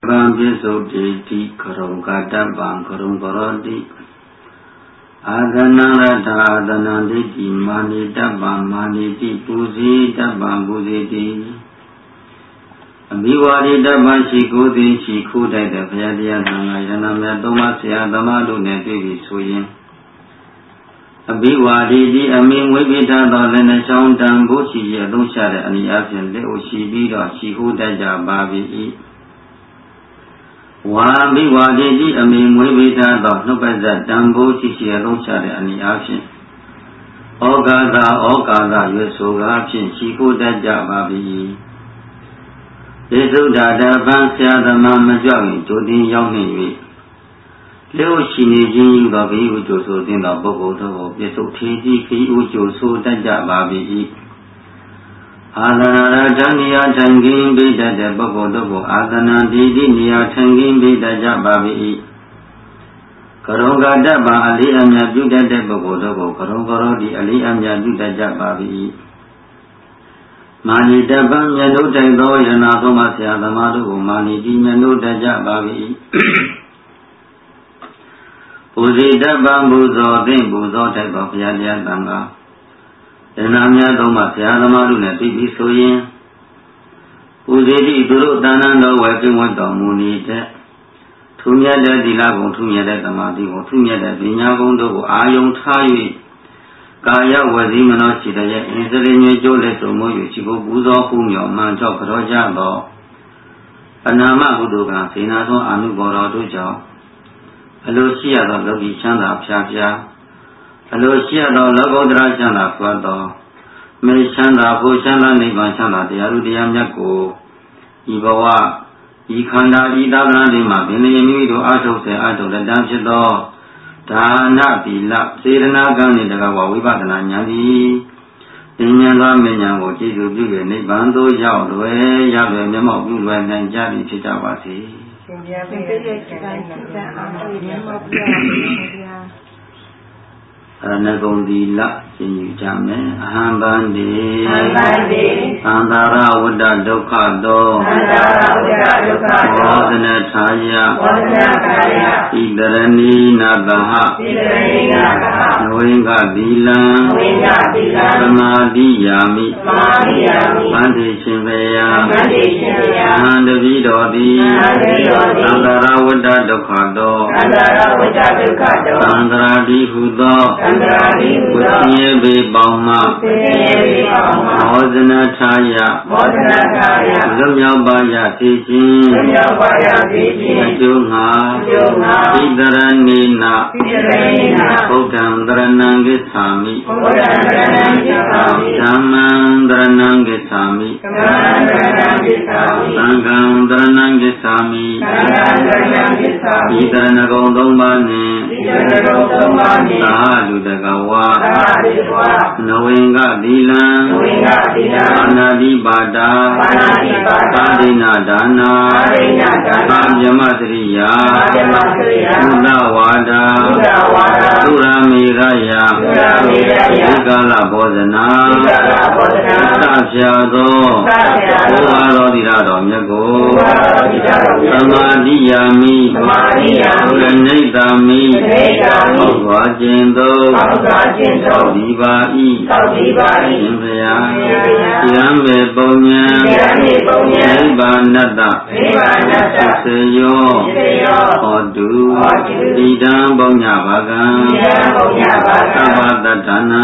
Dabban Pisodeti Karunga Dabban Karungarodi Adanarata Adananditi Mani Dabban Maniti Puzi Dabban Puziti Biwari Dabban Shikudi Shikudai the Pyadia Nangayana Domasya Damadu Neti Suyin Biwari di Amin Wibita Dolena Sound Dambuchi Yadusha and Yasin Leo Shibida Shikudai Jababi One Biwari di Amin Wibita Dolena Dambuchi Yadusha and Yasin Ogada Yusoga Shikudai Jababi Yesuda Dabansya the Mamajawi to the young Leo Shinijin Babi Ujoso in the Bogoto, Yeso Tiji Ujoso Dajababi Adana Jania Tangin Bida de Bogoto, Adana Didi Nia Tangin Bida Jababi Karonga Daba Ali Amya Juda de Bogoto, Karongoro di Ali Amya Juda Jababi Mani Dabam Yano Tando Yanato Masya the Madu, Mani Dimano Dajababi Puzi Dabban Buzo, then Buzo type of Yadia Danga. Then Amya Doma Siadamaru Nati Soyin. Puzi Duru Danando working with the Munite. Tunya de Dilago, Tunya de Damadi, or Tunya de Vinyagondo, Ayong Tai. Kaya was Imano Chida, Inselin Joles or Moyu, Chico Buzo, Pumio, Mancho, Roja, Anama Buduga, Sinato, Anuboro Dujo. Hello, Shia, the Logi Chanda Pia. Hello, Shia, the Logodra Chanda Quado. May Chanda, Hoshana, Nivan Chanda, the Arudiam Yako. Ibawa, Ikanda, Ida, Lima, Benemido, Ato, the Ato, the Damshido. Dana, Bila, Serena Gani, the Gawa, Vibana Yadi. Inyanga, Menyango, Jizu, Nibando, Yahweh, Yahweh, Nemo, and Jadi Chitavasi. Anagondila, Sinu Jame, Hambandi, Andara Wada Dokado, Wadanataya, Idarani Nagaha, Noinga Dila, Samadi Yami, Bandi Shimbeya, Andavidodi, Andara Wada Dokado, Andara Di Hudo. Punya be bauma, Modena Chaya, Lumya Baya Teaching, Junha, Idaranina, Pokam Dranangisami, Saman Dranangisami, Sangam Dranangisami, Idaranagombani, Dagawa, Noinga Dilan, Anadi Bada, Adina Dana, Yamadriya, Udawada, Uramiraya, Igala Bodana, Tashyado, Uvalodira Yago, Samadiyami, Uranidami, Wajendo. Dibai, Yambe Bonya, Banada, Seyo, Odu, Idam Bonya Bagan, Sabadatana,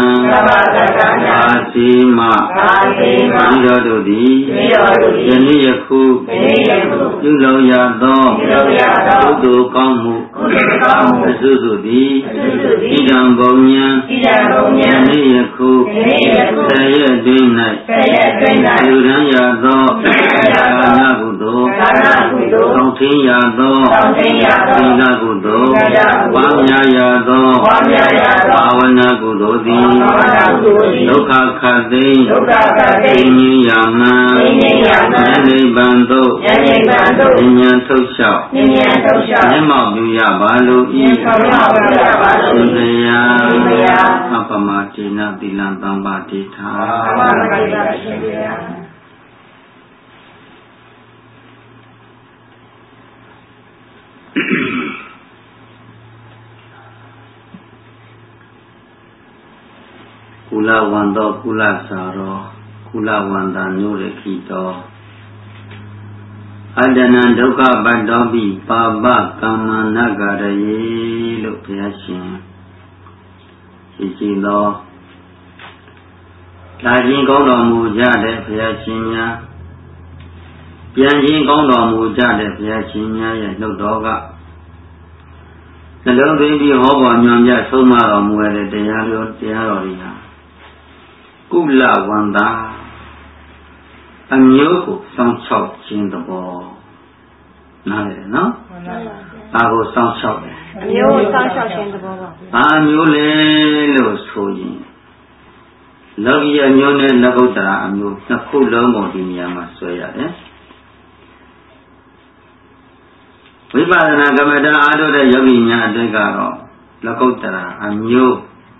Asima, Idodudi, Yeniyaku, Yulo Yado, Udu Kamu, Suzudi, Idam Bonya, Yeniyaku, Saya Dinai, Yuran Yado, Nagudo, Tontin Yado, Nagudo, Wamya Yado, Awana Gudodi, Loka Kade, Ini Yama, Yene Bando, Nyan Tosha, Nema Buya Balu, Sundaya, Apamatina, Dilantang Batita. ကုလဝန္တောကုလစာရောကုလဝန္တာနုရခိတောအတ္တနံဒုက္ခပတ္တောပိပါပကမ္မနဂရယေလို့ဘုရားရှင်ရှိသောလာခြင်းကောင်းတော်မူကြတဲ့ဘုရားရှင်များပြန်ခြင်းကောင်းတော်မူကြတဲ့ဘုရားရှင်များရဲ့နှုတ်တော်ကနှလုံးသွင်းပြီးဟောပေါ်ညွှန်ပြဆုံးမတော်မူတဲ့တရားတော်တွေဟာကုလဝန္တာအမျိုးကိုစောင့်ရှောက်ခြင်းသဘောနားလည်တယ်နော်ဒါကိုစောင့်ရှောက်တယ်အမျိုးကိုစောင့်ရှောက်ခြင်းသဘောပါဘာမျိုးလဲလို့ဆိုရင်လောကီအမျိုးနဲ့လောကုတ္တရာအမျိုးနှစ်ခုလုံးကိုဒီနေရာမှာဆွဲရတယ်ဝိပဿနာကမ္မဋ္ဌာန်းအားထုတ်တဲ့ယောဂီများအတွက်ကတော့လောကုတ္တရာအမျိုး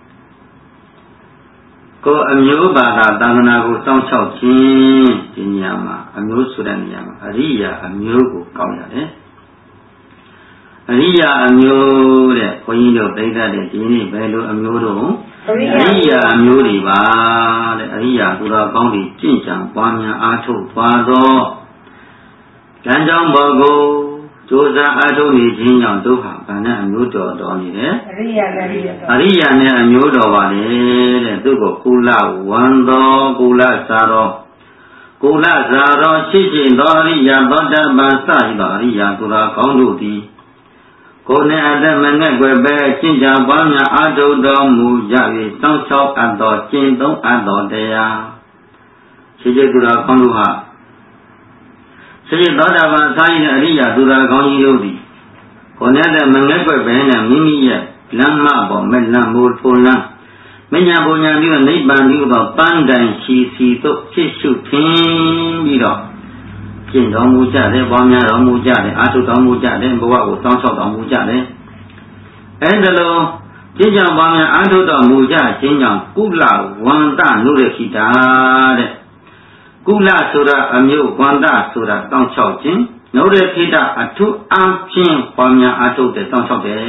ကိုအမျိုးဘာသာသာသနာကိုစောင့်ရှောက်ခြင်းဒီနေရာမှာအမျိုးဆိုတဲ့နေရာမှာအရိယာအမျိုးကိုကောက်ရတယ်အရိယာအမျိုးတဲ့ဘုန်းကြီးတို့သိတဲ့ဒီနေ့ဘယ်လိုအမျိုးတို့အရိယာအမျိုးတွေပါတဲ့အရိယာသူတော်ကောင်းတွေကျင့်ကြံပွားများအားထုတ်သွားသောဉာဏ်ကြောင့်ဘောကိုကြိုးစားအားထုတ်နေခြင်းကြောင့်ဒုက္ခဗန္နဲ့အမျိုးတော်တော်နေတယ်အရိယာနဲ့အမျိုးတော်ပါလေတဲ့သူကကုလဝန္တောကုလစာရောကုလစာရောရှိရှိသောအရိယာသောတပန်စ၏သောအရိယာသူတော်ကောင်းတို့သည်ကိုယ်နဲ့အသက်မနဲ့ွယ်ပဲကျင့်ကြံပွားများအားထုတ်တော်မူကြ၍စောင့်ရှောက်အပ်သောကျင့်သုံးအပ်သောတရားရှိရှိသူတော်ကောင်းတို့ဟာရှိရှိသောတာပန်စာ၏အရိယာသူတော်ကောင်းကြီးတို့သည်ကိုယ်နဲ့အသက်မနဲ့ွယ်ပဲနဲ့မိမိရဲ့လမ်းမပေါ်မဲ့လမ်းမိုးထိုးလမ်းမညာပုံညာပြီးနိဗ္ဗာန်ပြီးတော့ပန်းတိုင်ရှိစီသို့ဖြစ်ရှုထင်းပြီးတော့ကျင့်တော်မူကြတယ်ပွားများတော်မူကြတယ်အာထုတော်မူကြတယ်ဘဝကိုစောင့်ရှောက်တော်မူကြတယ်အဲဒါလိုကျင့်ကြံပွားများအာထုတော်မူကြခြင်းကြောင့်ကုလဝန္တနုရခိတာတဲ့ကုလဆိုတာအမျိုးဝန္တဆိုတာစောင့်ရှောက်ခြင်းနုရခိတာအထုအားဖြင့်ပွားများအာထုတဲ့စောင့်ရှောက်တယ်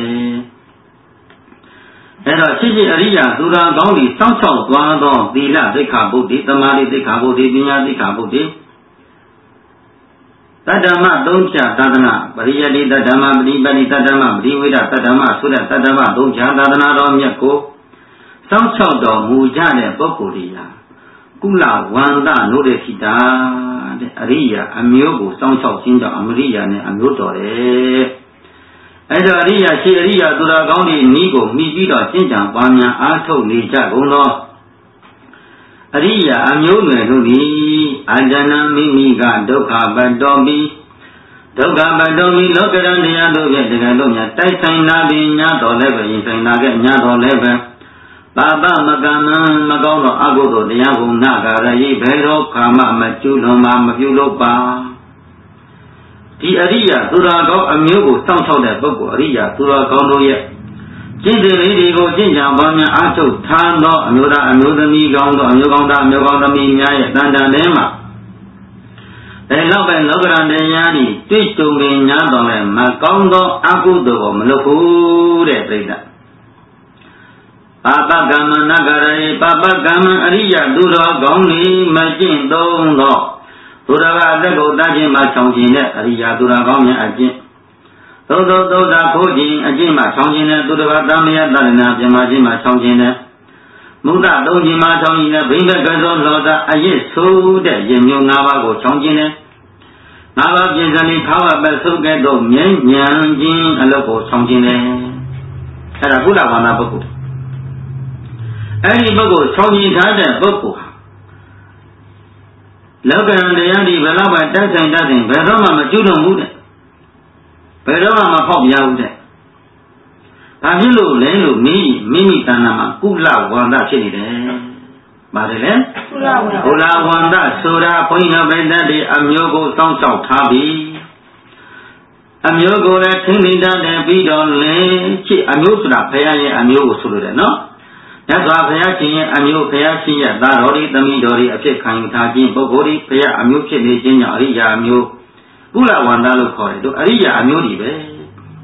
အဲ့တော့ရှိရှိအရိယာသူတော်ကောင်းတွေစောင့်ရှောက်သွားသောသီလသိက္ခာပုဒ်တွေသမာဓိသိက္ခာပုဒ်တွေပညာသိက္ခာပုဒ်တွေတတ္တမသုံးဖြာသာသနာပရိယတိတတ္တမပရိပတိတတ္တမပရိဝေဒတတ္တမဆိုတဲ့တတ္တမသုံးဖြာသာသနာတော်မြတ်ကိုစောင့်ရှောက်တော်မူကြတဲ့ပုဂ္ဂိုလ်တွေဟာကုလဝန္တနုရခိတာတဲ့အရိယာအမျိုးကိုစောင့်ရှောက်ခြင်းကြောင့်အမရိယာနဲ့အမျိုးတော်တယ်အဲ့တော့အရိယာရှိအရိယာသူတော်ကောင်းတွေဤကိုမိပြီးတော့ကျင့်ကြံပွားများအားထုတ်နေကြကုန်သောအရိယာအမျိုးနွယ်တို့သည်အတ္တနံမိမိကဒုက္ခပတ္တောပိဒုက္ခပတ္တောပိလောကရန်တရားတို့ဖြင့်တကယ်လို့များတိုက်ဆိုင်လာပြီးညတော်လည်းပဲရင်ဆိုင်လာခဲ့ညတော်လည်းပဲပါပမကမ္မမကောင်းသောအကုသိုလ်တရားကိုနာဂရယေဘယ်တော့ခါမှမကျူးလွန်မှမပြုလုပ်ပါဒီအရိယာသူတော်ကောင်းအမျိုးကိုစောင့်ရှောက်တဲ့ပုဂ္ဂိုလ်အရိယာသူတော်ကောင်းတို့ရဲ့ကျင့်စဉ်လေးတွေကိုကျင့်ကြံပွားများအားထုတ်ထားသောအမျိုးသားအမျိုးသမီးကောင်းသောအမျိုးကောင်းသားအမျိုးကောင်းသမီးများရဲ့တန်တန်ထဲမှာအဲလောက်ပဲလောကရန်တရားတွေတွေ့ကြုံနေ냐တော့လဲမကောင်းသောအကုသိုလ်ကိုမလုပ်ဘူးတဲ့ပြိဿပါပကမ္မနဂရေပါပကမ္မအရိယာသူတော်ကောင်းတွေမကျင့်သုံးသောသူတော်ကအသက်ကိုတတ်ခြင်းမှချောင်ခြင်းတဲ့အရိယာသူတော်ကောင်းများအကျင့်သို့သောသောတာခိုးခြင်းအကျင့်မှချောင်ခြင်းတဲ့သူတော်ကတမယတရဏပြမခြင်းမှချောင်ခြင်းတဲ့မုဒ္ဒသုံးခြင်းမှချောင်ခြင်းတဲ့ဘိမ္မကသောလောကအရစ်ဆိုးတဲ့ရင်မျိုး၅ပါးကိုချောင်ခြင်းတဲ့၅ပါးပြင်စလီခါဝပတ်ဆုပ်ကဲ့သို့မြဲညံခြင်းအလုပ်ကိုချောင်ခြင်းတဲ့အဲ့ဒါကုလဝန္တပုဂ္ဂိုလ်အဲ့ဒီပုဂ္ဂိုလ်ချောင်ခြင်းထားတဲ့ပုဂ္ဂိုလ်လောကရန်တရားဒီဘယ်တော့မှတိုက်ဆိုင်တတ်တယ်ဘယ်တော့မှမကျွတ်လွန်ဘူးတဲ့ဘယ်တော့မှမဖောက်ပြဘူးတဲ့ဘာဖြစ်လို့လဲလို့မိမိတဏ္ဍာမှာကုလဝန္တဖြစ်နေတယ်ပါတယ်လေကုလဝန္တဆိုတာဘုန်းကြီးတို့ဗိဒ္ဓတွေအမျိုးကိုစောင့်ရှောက်ထားပြီးအမျိုးကိုလည်းထိမ့်သိမ့်တတ်တယ်ပြီးတော့လေချစ်အမျိုးဆိုတာဘုရားရဲ့အမျိုးကိုဆိုလိုတယ်နော်မြတ်စွာဘုရားရှင်ရဲ့အမျိုးဘုရားရှင်ရဲ့သားတော်တွေသမီးတော်တွေအဖြစ်ခံယူထားခြင်းပုဂ္ဂိုလ်တွေဘုရားအမျိုးဖြစ်နေခြင်းကြောင့်အရိယာအမျိုးကုလဝန္တလို့ခေါ်တယ်တို့အရိယာအမျိုးတွေပဲ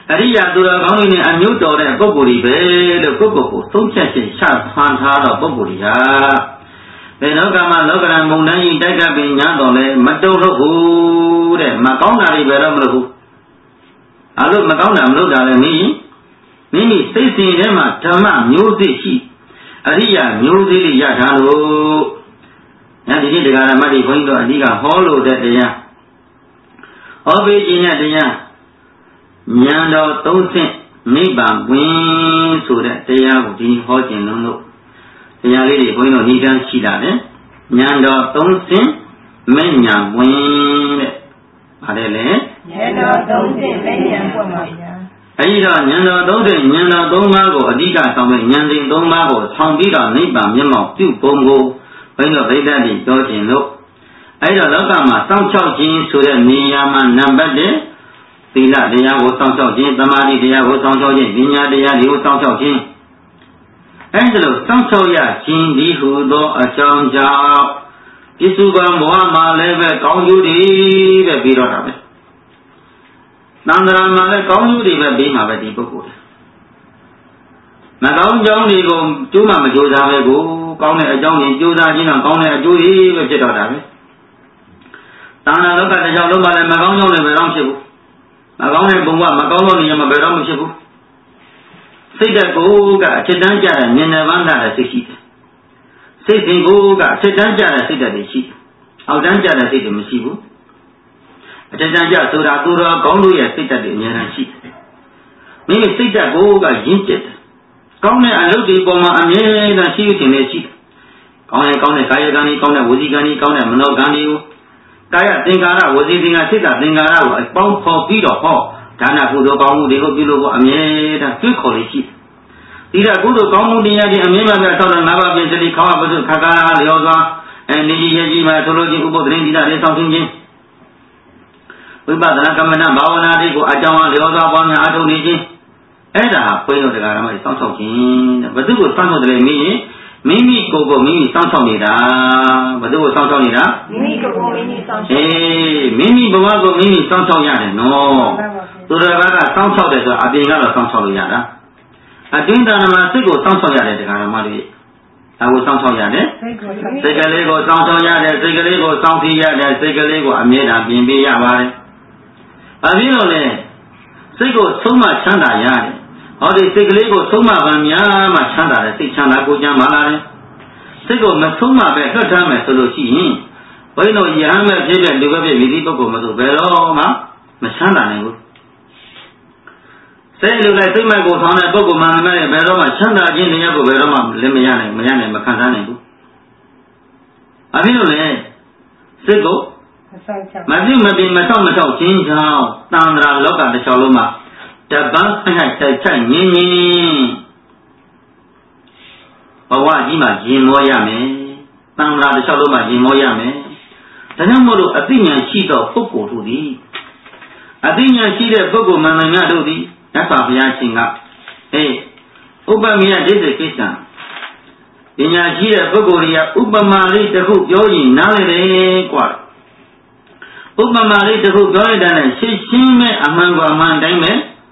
အရိယာသူတော်ကောင်းတွေနဲ့အမျိုးတော်တဲ့ပုဂ္ဂိုလ်တွေပဲလို့ကိုယ့်ကိုယ်ကိုသုံးဖြတ်ချက်ချဖန်ထားတော့ပုဂ္ဂိုလ်တွေကဘယ်လောကမှာလောကရန်မုန်တိုင်းကြီးတိုက်ကပ်ပြီးညာတော်လဲမတုံ့လို့ဘူးတဲ့မကောင်းတာတွေပဲတော့မလို့ဘူးအဲ့လိုမကောင်းတာမလုပ်တာလည်းမိမိစိတ်စဉ်ထဲမှာဓမ္မမျိုးစေ့ရှိအရိယာမျိုးစေ့လေးရထားလို့ဒီနေ့တရားဓမ္မတွေဘုန်းကြီးတို့အဓိကဟောလို့တဲ့တရားဟောပေးခြင်းနဲ့တရားဉာဏ်တော်သုံးဆင့်နိဗ္ဗာန်ဝင်ဆိုတဲ့တရားကိုဒီဟောခြင်းလုံးလို့တရားလေးတွေဘုန်းကြီးတို့ဤကံရှိတာလေဉာဏ်တော်သုံးဆင့်မဲ့ညာဝင်တဲ့ဗါတယ်လေဉာဏ်တော်သုံးဆင့်မဲ့ညာပွင့်ပါဗျာအဲဒီတော့ဉာဏ်တော်သုံးဆင့်ဉာဏ်တော်သုံးပါးကိုအဓိကဆောင်ပြီးဉာဏ်စဉ်သုံးပါးကိုဆောင်ပြီးတော့နိဗ္ဗာန်မျက်မှောက်ပြုပုံကိုဘုန်းကြီးတို့ဗိဒ္ဓတိပြောခြင်းလို့အဲဒီတော့လောကမှာစောင့်ရှောက်ခြင်းဆိုတဲ့နေရာမှာနံပါတ်1သီလတရားကိုစောင့်ရှောက်ခြင်းသမာဓိတရားကိုစောင့်ရှောက်ခြင်းဉာဏ်တရားတွေကိုစောင့်ရှောက်ခြင်းအဲဒီလိုစောင့်ရှောက်ရခြင်းဒီဟုသောအကြောင်းကြောင့်ပြစ္ဆုကံဘဝမှာလည်းပဲကောင်းကျိုးတွေပဲပြီးတော့တာပဲသံဃာမှာလည်းကောင်းကျိုးတွေပဲပြီးမှာပဲဒီပုဂ္ဂိုလ်မကောင်းကြောင်းတွေကိုကျိုးမှမကြိုးစားပဲကိုကောင်းတဲ့အကြောင်းတွေကြိုးစားခြင်းကကောင်းတဲ့အကျိုးတွေပဲဖြစ်တော့တာပဲသံဃာလောကတစ်ကြောင်းလုံးမှာလည်းမကောင်းကြောင်းတွေပဲတော့ဖြစ်ဘူးမကောင်းတဲ့ဘုံကမကောင်းသောနေရာမှာဘယ်တော့မှဖြစ်ဘူးစိတ်ဓာတ်ကိုကအချက်တန်းကြတဲ့ဉာဏ်နဲ့ပန်းတဲ့စိတ်ရှိတယ်စိတ်စဉ်ကိုကအချက်တန်းကြတဲ့စိတ်ဓာတ်တွေရှိတယ်အောက်တန်းကြတဲ့စိတ်တွေမရှိဘူးအချက်တန်းကြဆိုတာသူတော်ကောင်းတို့ရဲ့စိတ်ဓာတ်တွေအများကြီးရှိတယ်မိမိစိတ်ဓာတ်ကိုကရင့်ကျက်တယ်ကောင်းတဲ့အလုပ်တွေပေါ်မှာအမြဲတမ်းရှိနေရှိတယ်ကောင်းတဲ့ကာယကံကြီးကောင်းတဲ့ဝစီကံကြီးကောင်းတဲ့မနောကံကြီးကိုကာယသင်္ကာရဝစီသင်္ကာစိတ်သင်္ကာရကိုအပေါင်းဖော်ပြီးတော့ဟောဒါနကုသိုလ်ကောင်းမှုတွေကိုပြုလို့ဖို့အမြဲတမ်းတွေးခေါ်လေးရှိတယ်ဒီကကုသိုလ်ကောင်းမှုတရားတွေအမြဲတမ်းဆောက်တဲ့ငါးပါးပြည့်စည်ခေါဝပစုခါကာလလျော်စွာနေကြီးရဲ့ကြီးမှာဆိုလို့ချင်းဥပုသ္တရင်ဒီလာတွေဆောင်ခြင်းဝိပဿနာကမ္မနာဘာဝနာတွေကိုအကြောင်းအလျော်စွာပွားများအားထုတ်နေခြင်းအဲ့ဒါဘုန်းတော်တရားဓမ္မတွေစောင့်ရှောက်ခြင်းတဲ့ဘယ်သူကိုစောင့်ရှောက်တယ်လဲမိမိကိုယ်ကိုမိမိစောင့်ရှောက်နေတာဘယ်သူကိုစောင့်ရှောက်နေတာမိမိကိုယ်ကိုမိမိစောင့်ရှောက်မိမိဘဝကိုမိမိစောင့်ရှောက်ရတယ်နော်သူတော်ဘာကစောင့်ရှောက်တယ်ဆိုအပြင်ကတော့စောင့်ရှောက်လို့ရတာအတွင်းတဏ္ဍမှာစိတ်ကိုစောင့်ရှောက်ရတယ်တရားဓမ္မတွေဒါကိုစောင့်ရှောက်ရတယ်စိတ်ကလေးကိုစောင့်ရှောက်ရတယ်စိတ်ကလေးကိုစောင့်ကြည့်ရတယ်စိတ်ကလေးကိုအမြဲတမ်းပြင်ပေးရပါတယ်ဘာဖြစ်လို့လဲစိတ်ကိုဆုံးမချမ်းသာရတယ်ဟောဒီစိတ်ကလေးကိုဆုံးမပါများမှချမ်းသာတယ်စိတ်ချမ်းသာကိုကြမ်းပါလာတယ်စိတ်ကိုမဆုံးမပဲလွတ်ထားမယ်ဆိုလို့ရှိရင်ဘုန်းတော်ယဟန်မဲ့ဖြစ်တဲ့လူပဲဖြစ်မိသည့်ပုဂ္ဂိုလ်မဆိုဘယ်တော့မှမချမ်းသာနိုင်ဘူးစိတ်လူလိုက်စိတ်မဲ့ကိုဆောင်တဲ့ပုဂ္ဂိုလ်မှန်မဲ့ဘယ်တော့မှချမ်းသာခြင်းတရားကိုဘယ်တော့မှလည်းမရနိုင်မခံစားနိုင်ဘူးအဖြစ်လို့လေစိတ်ကိုမပြုမပြင်းမဆောက်မဆောက်ခြင်းကြောင့်တန်ត្រာလောကတစ်ချောင်းလုံးမှာတပန်းဆိုင်တိုက်ခိုက်ငင်းဘဝကြီးမှာရင်မောရမယ်တန်ត្រာတစ်ချောင်းလုံးမှာရင်မောရမယ်ဒါကြောင့်မို့လို့အသိဉာဏ်ရှိသောပုဂ္ဂိုလ်တို့သည်အသိဉာဏ်ရှိတဲ့ပုဂ္ဂိုလ်မှန်များတို့သည်မြတ်စွာဘုရားရှင်ကဥပမေယဒိဋ္ဌိကိစ္စံပညာရှိတဲ့ပုဂ္ဂိုလ်တွေကဥပမာလေးတစ်ခုပြောရင်နားလည်တယ်กว่าဥပမာလေးတစ်ခုပြောရတဲ့ရှင်းရှင်းမဲ့အမှန်ကအမှန်တိုင်းပဲ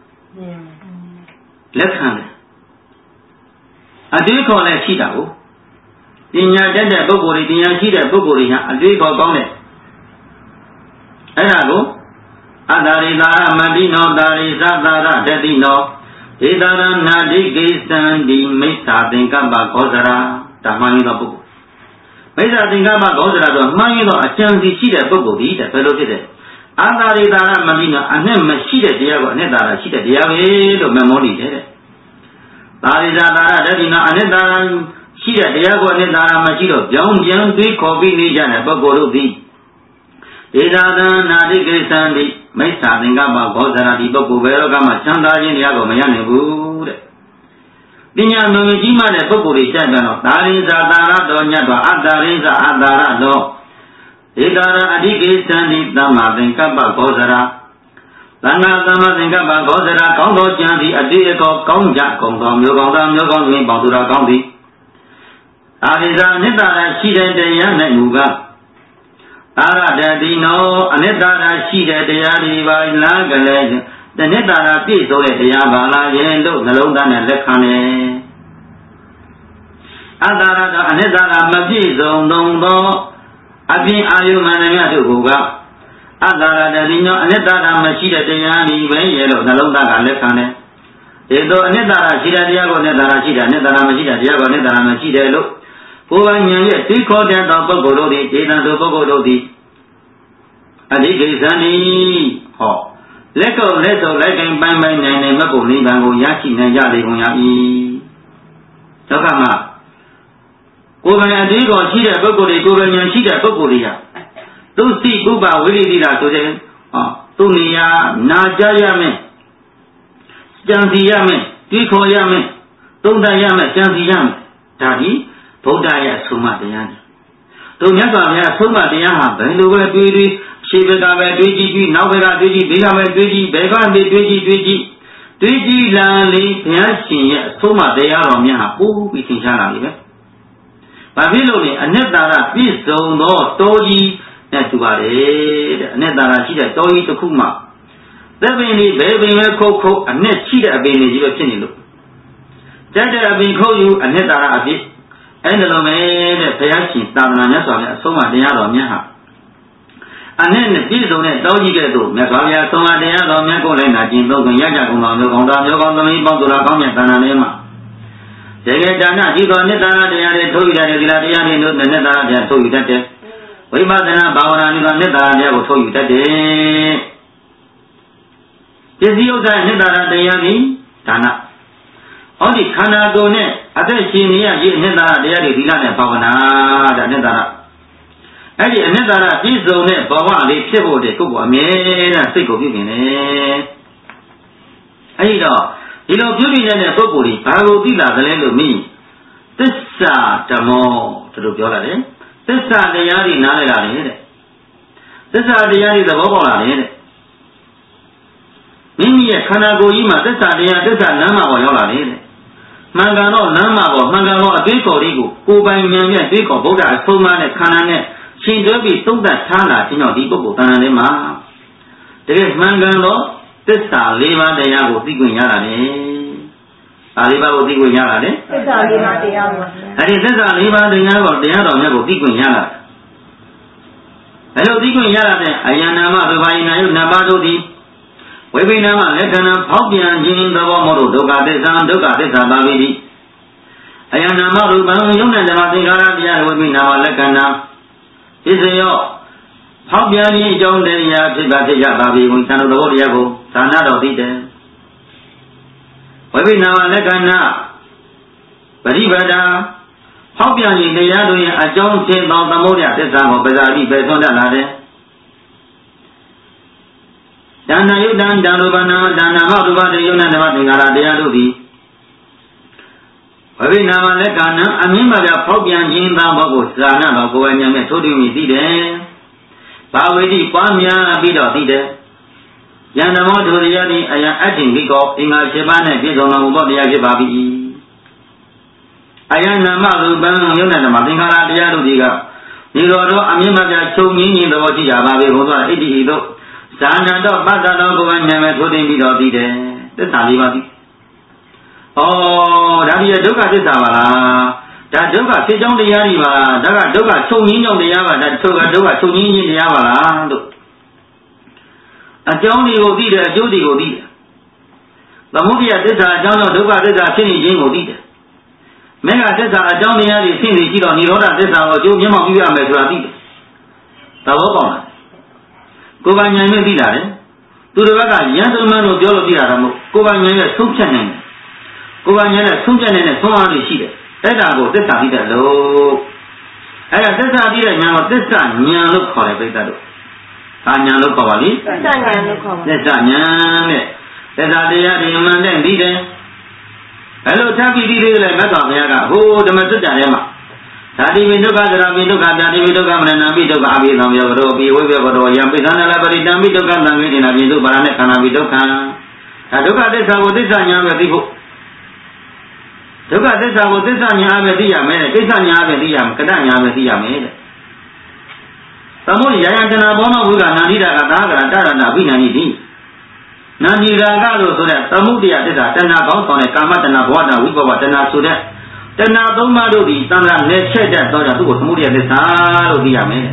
လက်ခံတယ်အတွေးခေါ်လည်းရှိတာကိုပညာတတ်တဲ့ပုဂ္ဂိုလ်တွေပညာရှိတဲ့ပုဂ္ဂိုလ်တွေဟာအတွေးခေါ်ကောင်းတယ်အဲ့ဒါကိုအတ္တရိသာမတိနောတာရိသသာရတတိနောဧတရနာတိကိသံဒီမိစ္ဆာသင်္ကပ္ပဂောဇရာဓမ္မယသောပုဂ္ဂိုလ်မိစ္ဆာသင်္ကပ္ပဂောဇရာဆိုမှန်ရင်တော့အကျံစီရှိတဲ့ပုဂ္ဂိုလ်ဒီတဲ့ဘယ်လိုဖြစ်တယ်အတ္တရိသာမတိနောအနဲ့မရှိတဲ့တရားကိုအနဲ့သာရရှိတဲ့တရားပဲလို့မမောနေတယ်တဲ့သာရိသာသာရတတိနောအနဲ့သာရရှိတဲ့တရားကိုအနဲ့သာရမရှိတော့ကြောင်းပြန်တွေးခေါ်ပြီးနေကြတဲ့ပုဂ္ဂိုလ်တို့သည်ဧတရနာတိကိသံဒီမိစ္ဆာသင်္ကပ္ပဂောဇရာဒီပုဂ္ဂိုလ်ဘယ်တော့မှချမ်းသာခြင်းတရားကိုမရနိုင်ဘူးတဲ့ပညာမမြကြီးမှတဲ့ပုဂ္ဂိုလ်တွေကြပြန်တော့ဒါရိဇာတာရတော်ညတ်တော်အတ္တရိဇာအတ္တရတော်ဧတရအဓိကိသံဒီသမ္မာသင်္ကပ္ပဂောဇရာသံဃာသမ္မာသင်္ကပ္ပဂောဇရာကောင်းသောကြံသည်အတိအကောကောင်းကြကုန်သောမျိုးကောင်းသောမျိုးကောင်းတွင်ပေါသူတော်ကောင်းသည်အာရိဇာနိတ္တရရှိတဲ့တရား၌မူကားအာရတတိနောအနိတ္တရာရှိတဲ့တရားတွေပါလားကလေးတဏှတာရာပြည့်စုံတဲ့တရားပါလားယင်လို့နှလုံးသားနဲ့လက်ခံတယ်အတ္တရတာအနိတ္တရာမပြည့်စုံသောအပြင်အာယုမန္တမြတ်တို့ကအတ္တရတတိညောအနိတ္တရာမရှိတဲ့တရားဤပဲရဲ့လို့နှလုံးသားကလက်ခံတယ်ဒီတော့အနိတ္တရာရှိတဲ့တရားကိုအနိတ္တရာရှိတယ်အနိတ္တရာမရှိတဲ့တရားကိုအနိတ္တရာမရှိတယ်လို့ကိုယ်ပိုင်ဉာဏ်ရဲ့သိခေါ်တဲ့သောပုဂ္ဂိုလ်တို့သည်ဒေသသူပုဂ္ဂိုလ်တို့သည်အဓိကိစ္စနိဟောလက်ကုပ်လက်စုပ်လိုက်ကင်ပိုင်းပိုင်းနိုင်နိုင်မကုန်နိဗ္ဗာန်ကိုရရှိနိုင်ကြလေကုန်ရ၏ဒုက္ခမှာကိုယ်ပိုင်အဓိကောရှိတဲ့ပုဂ္ဂိုလ်တွေကိုယ်ပိုင်ဉာဏ်ရှိတဲ့ပုဂ္ဂိုလ်တွေကသူသိဥပဝိရိတိတာဆိုတဲ့သူနေရာနာကြရမယ်ကြံစီရမယ်တွေးခေါ်ရမယ်သုံးသပ်ရမယ်ကြံစီရမယ်ဒါဒီဗုဒ္ဓရဲ့အဆုံးအမတရားတို့မြတ်စွာဘုရားအဆုံးအမတရားဟာဘယ်လိုပဲတွေးတွေးရှေ့ဘက်ကပဲတွေးကြည့်ပြီးနောက်ဘက်ကတွေးကြည့်ဘေးကပဲတွေးကြည့်ဘယ်ကနေတွေးကြည့်လာလေဘုရားရှင်ရဲ့အဆုံးအမတရားတော်များဟာပို့ပြီးသင်ရှားလာပြီပဲဘာဖြစ်လို့လဲအနတ္တရပြည့်စုံသောတောကြီးနဲ့တူပါတယ်တဲ့အနတ္တရရှိတဲ့တောကြီးတစ်ခုမှသက်ပင်လေးဘယ်ပင်ပဲခုတ်အနက်ရှိတဲ့အပင်လေးကြီးပဲဖြစ်နေလို့တက်တဲ့အပင်ခုတ်ယူအနတ္တရအဖြစ်အဲ့ဒါလိုပဲတဲ့ဘုရားရှင်သာသနာမြတ်စွာဘုရားအဆုံးအမတရားတော်များဟာအနက်နဲ့ပြည့်စုံတဲ့တောကြီးကဲ့သို့မြတ်စွာဘုရားဆုံးမတရားတော်များကိုလည်းနာကျင်သုံးခွင့်ရကြကုန်တော်မျိုးကောင်းတော်မျိုးကောင်းသမီးပေါင်းသူလားကောင်းမြတ်တဏ္ဍာလေးမှာတကယ်ဒါနဒီတော်နိတ္တရာတရားတွေထုတ်ယူတဲ့ဒီလားတရားတွေတို့နိတ္တရာတရားထုတ်ယူတတ်တယ်ဝိပဿနာဘာဝနာဒီကနိတ္တရာတရားကိုထုတ်ယူတတ်တယ်ပစ္စည်းဥစ္စာနိတ္တရာတရားဒီဒါနဟောဒီခန္ဓာကိုယ်နဲ့အသက်ရှင်နေရခြင်းနိတ္တရာတရားတွေဒီလားနဲ့ဘာဝနာဒါနိတ္တရာအဲ့ဒီအနိတ္တရာပြည့်စုံတဲ့ဘဝလေးဖြစ်ဖို့တဲ့ကိုယ့်ကိုအမြဲတမ်းစိတ်ကိုပြုမြင်တယ်အဲ့ဒီတော့ဒီလိုပြုမြင်တဲ့ပုဂ္ဂိုလ်ကြီးဘာကိုသိလာသလဲလို့မြင်သစ္စာဓမ္မောတို့ပြောလာတယ်သစ္စာတရားတွေနားလည်လာတယ်တဲ့သစ္စာတရားတွေသဘောပေါက်လာတယ်တဲ့မိမိရဲ့ခန္ဓာကိုယ်ကြီးမှာသစ္စာတရားသစ္စာလမ်းမပေါ်ရောက်လာတယ်တဲ့မှန်ကန်တော့လမ်းမပေါ်မှန်ကန်တော့အသေးခေါ်လေးကိုကိုယ်ပိုင်ဉာဏ်နဲ့သိခေါ်ဗုဒ္ဓအဆုံးအမနဲ့ခန္ဓာနဲ့ရှင်တွဲပြီးသုံးသပ်ထားလာခြင်းကြောင့်ဒီပုဂ္ဂိုလ်တဏ္ဍာလေးမှာတကယ်မှန်ကန်တော့သစ္စာ၄ပါးတရားကိုသိခွင့်ရတာလေ။ဒါ၄ပါးကိုသိခွင့်ရတာလေ။သစ္စာ၄ပါးတရားပါ။အဲဒီသစ္စာ၄ပါးတရားကိုတရားတော်မြတ်ကိုသိခွင့်ရတာ။အဲလိုသိခွင့်ရတဲ့အယံနာမဒုဗာယနာယုနပါတို့သည်ဝိပိနာမလက္ခဏာဖောက်ပြန်ခြင်းသဘောမို့လို့ဒုက္ခသစ္စာပါပြီဒီ။အယံနာမရူပံယုံနဲ့ဓမ္မသင်္ခါရတရားဝိပိနာမလက္ခဏာစ္စယောဖောက်ပြန်ခြင်းအကြောင်းတရားဖြစ်ပါဖြစ်ကြပါပြီဝိသံတော်တရားကိုသာနာတော်သိတယ်ဝိပိနာမလက္ခဏာပရိပဒာဖောက်ပြန်ခြင်းတရားတို့ရဲ့အကြောင်းဖြစ်သောသမုဒယသစ္စာကိုပဇာတိပဲသွန်တတ်လာတယ်ဒါနယုတ်တံဒါနုပနာဒါနမရူပတေယုံနဲ့ဓမ္မသင်္ကာရတရားတို့သည်ဝိပိနာမလက္ခဏာအမြင့်မှပြဖောက်ပြန်ခြင်းသောဘောကိုဇာနာတော်ကိုယ်ဉာဏ်နဲ့ထိုးထွင်းပြီးသိတယ်ဘာဝိတိပွားများပြီးတော့သိတယ်ယန္တမောဒုရယတိအယံအတ္တိကိကောအင်္ဂါ7ပါးနဲ့ပြည့်စုံတော်မူသောတရားဖြစ်ပါပြီအယံနာမရူပံယုံနဲ့ဓမ္မသင်္ခါရတရားတို့ဒီကဒီတော်တော့အမြင့်မှပြချုပ်ငင်းခြင်းသဘောရှိကြပါပြီဘုရားဣတိဟိတို့ဇာနတော်ပတ္တတော်ကိုယ်ဉာဏ်နဲ့ထိုးထွင်းပြီးတော့သိတယ်သစ္စာ၄ပါးပြီဩဒါဒီဒုက္ခသစ္စာပါလားဒါဒုက္ခဖြစ်ကြောင်းတရားကြီးပါလားဒါကဒုက္ခချုပ်ငင်းကြောင်းတရားပါဒါဒုက္ခချုပ်ငင်းခြင်းတရားပါလားတို့အကြောင်းတွေကိုသိတယ်အကျိုးတွေကိုသိတယ်သမုဒိယသစ္စာအကြောင်းကြောင့်ဒုက္ခသစ္စာဖြစ်နေခြင်းကိုသိတယ်မေဃသစ္စာအကြောင်းတရားတွေဖြစ်နေကြည့်တော့និရောဓသစ္စာကိုအကျိုးမျက်မှောက်ပြုရမယ်ဆိုတာသိတယ်သဘောပေါက်လားကိုယ်ပိုင်ဉာဏ်နဲ့သိတာလေသူတို့ကယန္တမန်တို့ပြောလို့သိတာတော့မဟုတ်ကိုယ်ပိုင်ဉာဏ်နဲ့ဆုံးဖြတ်နိုင်တယ်ကိုယ်ပိုင်ဉာဏ်နဲ့ဆုံးဖြတ်နိုင်တဲ့ဆုံးအားတွေရှိတယ်အဲ့ဒါကိုသစ္စာသိတယ်လို့အဲ့ဒါသစ္စာသိတဲ့ဉာဏ်ကိုသစ္စာဉာဏ်လို့ခေါ်တယ်ပိဋကတို့ဒါဉာဏ်လို့ခေါ်ပါလိသစ္စာဉာဏ်လို့ခေါ်ပါသစ္စာဉာဏ်နဲ့သစ္စာတရားတွေမှန်တဲ့သိတယ်အဲ့လိုထပ်ပြီးသိသေးတယ်မြတ်စွာဘုရားကဟိုဓမ္မစကြာထဲမှာဓာတိဝိဒုက္ခသရပိဒုက္ခဓာတိဝိဒုက္ခမနနာပိဒုက္ခအဘိဓမ္မယောရောပိဝိဘေဘရောယံပိသနာလပရိတံပိဒုက္ခသံဃိတိနာပိဒုပါရနဲ့ခန္ဓာပိဒုက္ခဒါဒုက္ခသစ္စာကိုသစ္စာဉာဏ်ပဲသိဖို့ဒုက္ခသစ္စာကိုသစ္စာဉာဏ်ပဲသိရမယ်ကိစ္စဉာဏ်ပဲသိရမယ်ကတ္တဉာဏ်ပဲသိရမယ်တဲ့သမုဒိယယတနာဘောမဝိကနာဏိတာကသာကရတရဏအဘိနာနိတိနာမီရာဂလို့ဆိုတဲ့သမုဒိယသစ္စာတဏှာကောင်းဆောင်တဲ့ကာမတဏှာဘဝတဏှာဝိဘဝတဏှာဆိုတဲ့တဏှာသုံးပါးတို့ဒီသံဃာနဲ့ချက်တဲ့တော့သူ့ကိုသမုဒိယသစ္စာလို့သိရမယ်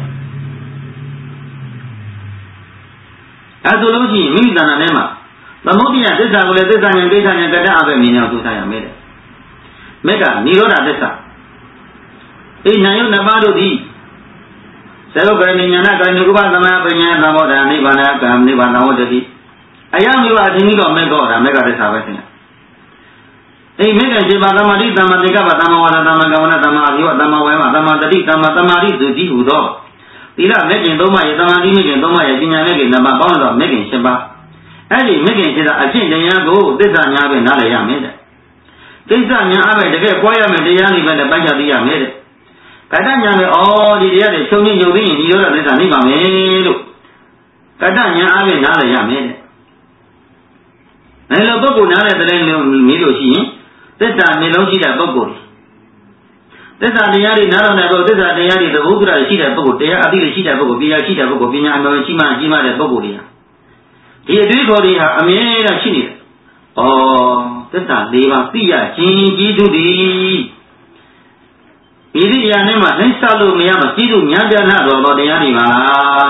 အဲဆိုလို့ရှိရင်မိမိတဏှာထဲမှာသမုဒိယသစ္စာကိုလည်းသစ္စာဉာဏ်ကိစ္စဉာဏ်ကတ္တအပဲမြင်အောင်သိရမယ်တဲ့မေကနိရောဓသစ္စာဒီနာယုနှစ်ပါးတို့သည်သရုပ်ကရဏဉာဏကရဏုပ္ပသမပညာသမောဒနိဗ္ဗာန်ကံနိဗ္ဗာန်ဝတ္တိအယံမိဘအသင်္ကိတော့မေကောဒါမေကသစ္စာပဲဆင်။မေကခြေပါသမာဓိသမ္မာသင်္ကပ္ပသမ္မာဝါဒသမ္မာကမ္မနာသမ္မာအဘိဝသမ္မာဝေမသမ္မာတတိသမ္မာသမာဓိသူတိဟူသောသီလမေခင်သုံးပါးရဲ့သမာဓိမေခင်သုံးပါးရဲ့ပညာမေခင်နှစ်ပါးပေါင်းသောမေခင်7ပါးအဲ့ဒီမေခင်7ပါးအကျင့်တရားကိုသစ္စာများပဲနားလည်ရမယ်တဲ့။သစ္စာများအပဲတကယ်ပွားရမယ်တရားနိဗ္ဗာန်နဲ့ပိုင်းခြားသိရမယ်တဲ့။ကတ္တညာပဲဒီတရားတွေချုပ်ငြိမ်ယုံသိရင်ဒီရောသစ္စာနိဗ္ဗာန်မယ်လို့ကတ္တညာအပဲနားလည်ရမယ်တဲ့။အဲလိုပုဂ္ဂိုလ်နားတဲ့တိုင်းမျိုးမေးလို့ရှိရင်သစ္စာနှလုံးရှိတဲ့ပုဂ္ဂိုလ်သစ္စာတရားတွေနားတော်တဲ့ပုဂ္ဂိုလ်သစ္စာတရားတွေသဘောတရားရှိတဲ့ပုဂ္ဂိုလ်တရားအသိရှိတဲ့ပုဂ္ဂိုလ်ပညာရှိတဲ့ပုဂ္ဂိုလ်ပညာအမျိုးရှိမှကြီးမားတဲ့ပုဂ္ဂိုလ်တွေဟာဒီအတွေ့အခေါ်တွေဟာအမြဲတမ်းရှိနေတယ်။သစ္စာ၄ပါးသိရခြင်းကြီးသူသည်ဒီဒီတရားနဲ့မှနှိမ့်ဆက်လို့မရမကြီးသူညာပြနာတော်တရားတွေပါ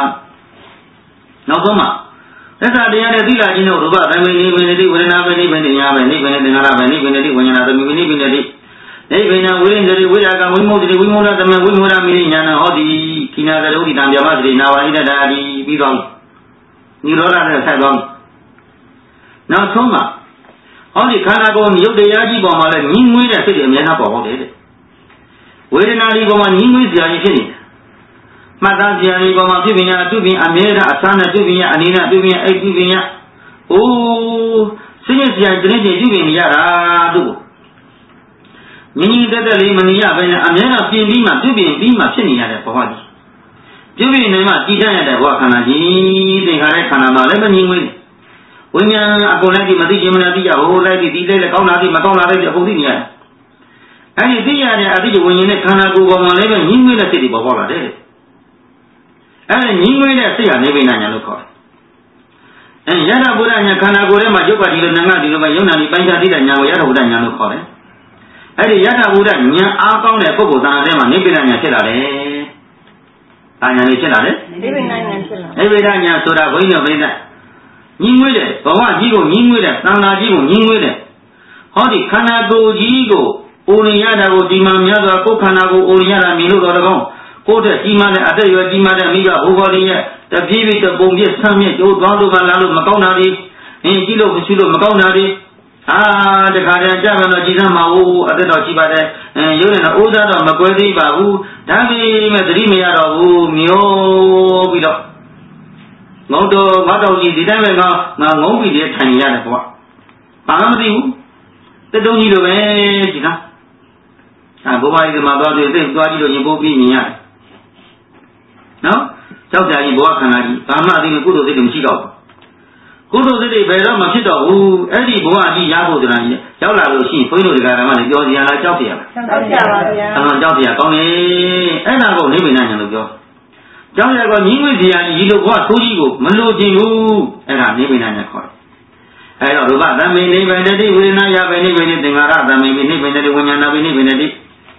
နောက်ဆုံးမှာသစ္စာတရားနဲ့သီလခြင်းတို့ရူပသမေနိဗ္ဗာန်တိဝေဒနာမေနိဗ္ဗာန်တိညာမေနိဗ္ဗာန်တိသင်္ခါရမေနိဗ္ဗာန်တိဝိညာဏသမေနိဗ္ဗာန်တိနိဗ္ဗာန်ဝိရိယတိဝိရာဂဝိမု ക്തി ဝိမု လသမဝိမု ရမိညာဏဟောတိခိနာသရုဒိတံဗျမသတိနာဝိတတာတိပြီးတော့နိရောဓနဲ့ဆက်သွားနောက်ဆုံးမှာဟောဒီခန္ဓာကိုယ်မြုပ်တရားကြီးပေါ်မှာလည်းညီးငွေးတဲ့စိတ်တွေအများကြီးပေါ်ဟုတ်တယ်တဲ့ဝေဒနာဒီပေါ်မှာညီးငွေးစရာကြီးဖြစ်နေတယ်မှတ်သားစရာဒီပေါ်မှာဖြစ်ပင်ရအတုပင်အမြဲတမ်းအစမ်းနဲ့တုပင်ရအနေနဲ့တုပင်ရအိတ်တုပင်ရအိုးစိတ်စရာတနေ့တည်းတုပင်ရတာတို့ညီညီတက်တက်လေးမနေရဘဲနဲ့အမြဲတမ်းပြင်ပြီးမှတုပင်ပြီးမှဖြစ်နေရတဲ့ဘဝကြီးပြုပြင်နေမှတည်တတ်ရတဲ့ဘဝခန္ဓာကြီးသင်္ခါရခန္ဓာမှာလည်းမညီငွေးဝိညာဉ်အကုန်လိုက်ပြီးမသိခြင်းမနာသိကြဟိုလိုက်ပြီးဒီလိုက်လည်းကောင်းလာသည်မကောင်းလာသည်အကုန်သိနေရတယ်အဲဒီသိရတဲ့အသိဝိညာဉ်နဲ့ခန္ဓာကိုယ်ပေါ်မှာလည်းပဲညီငွေးတဲ့စိတ်တွေပေါ်လာတယ်အဲဒီညီငွေးတဲ့စိတ်ဟာနိဗ္ဗာန်ညာလို့ခေါ်တယ်ယထာဘုရားညာခန္ဓာကိုယ်ထဲမှာရုပ်ပါဒီလိုနာငါဒီလိုပဲယုံနာဒီပိုင်းခြားသိတဲ့ညာကိုယထာဘုရားညာလို့ခေါ်တယ်အဲဒီယထာဘုရားညာအားကောင်းတဲ့ပုဂ္ဂိုလ်သားထဲမှာနိဗ္ဗာန်ညာဖြစ်လာတယ်။အာညာလေးဖြစ်လာတယ်။နိဗ္ဗာန်ညာဖြစ်လာ။နိဗ္ဗာန်ညာဆိုတာဘုန်းကြီးတို့ပြိဿညီငွေးတဲ့ဘဝကြီးကိုညီငွေးတဲ့သံဃာကြီးကိုညီငွေးတဲ့ဟောဒီခန္ဓာကိုယ်ကြီးကိုအိုရရတာကိုဒီမှာများစွာကိုယ်ခန္ဓာကိုအိုရရတာမြင်လို့တော့ကောင်းကိုယ်တဲ့ကြီးမားတဲ့အသက်ရွယ်ကြီးမားတဲ့မိဘဘိုးဘော်လေးရဲ့တပြေးပြေးတပုံပြည့်ဆမ်းမြင့်ကျိုးသွားလို့ပါလားလို့မကောင်းတာဒီကြည့်လို့မရှိလို့မကောင်းတာဒီတခါတည်းကြမယ်တော့ကြည်စမ်းမှာဟုတ်အသက်တော်ရှိပါတယ်ရုပ်နဲ့အိုးသားတော့မကွဲသေးပါဘူးဒါပေမဲ့သတိမရတော့ဘူးမျိုးပြီးတော့ငုံတော်ငါတော်ကြီးဒီတိုင်းပဲငါငုံပြီးထိုင်ရတယ်ကွာဘာမှမသိဘူးတက်တုံးကြီးလိုပဲကြည်လားဘုရားကြီးကမှသွားပြီးသိသွားကြည့်လို့ရင်ပိုးပြီးမြင်ရတယ်နော်ကြောက်ကြကြီးဘဝခန္ဓာကြီးဘာမှအသိကုသိုလ်စိတ်တွေမရှိတော့ဘူးကုသိုလ်စိတ်တွေဘယ်တော့မှဖြစ်တော့ဘူးအဲ့ဒီဘဝကြီးရဖို့ဆိုတာကြီးရောက်လာလို့ရှိရင်ဘုန်းကြီးတို့ဒီကရမလည်းပြောစီရလားကြောက်စီရလားကြောက်ကြပါဗျာကြောက်စီရကောင်းတယ်အဲ့ဒါကိုနိဗ္ဗာန်ညာလို့ပြောကြောက်ရကောညီးငွေ့စီရကြီးဒီလိုဘဝဆိုးကြီးကိုမလိုချင်ဘူးအဲ့ဒါနိဗ္ဗာန်ညာခေါ်တယ်အဲ့တော့ရူပသမေနိဗ္ဗာန်တိဝေဒနာယဗေနိဗ္ဗာန်သင်္ခါရသမေနိဗ္ဗာန်တိဝိညာဏဗေနိဗ္ဗာန်တိ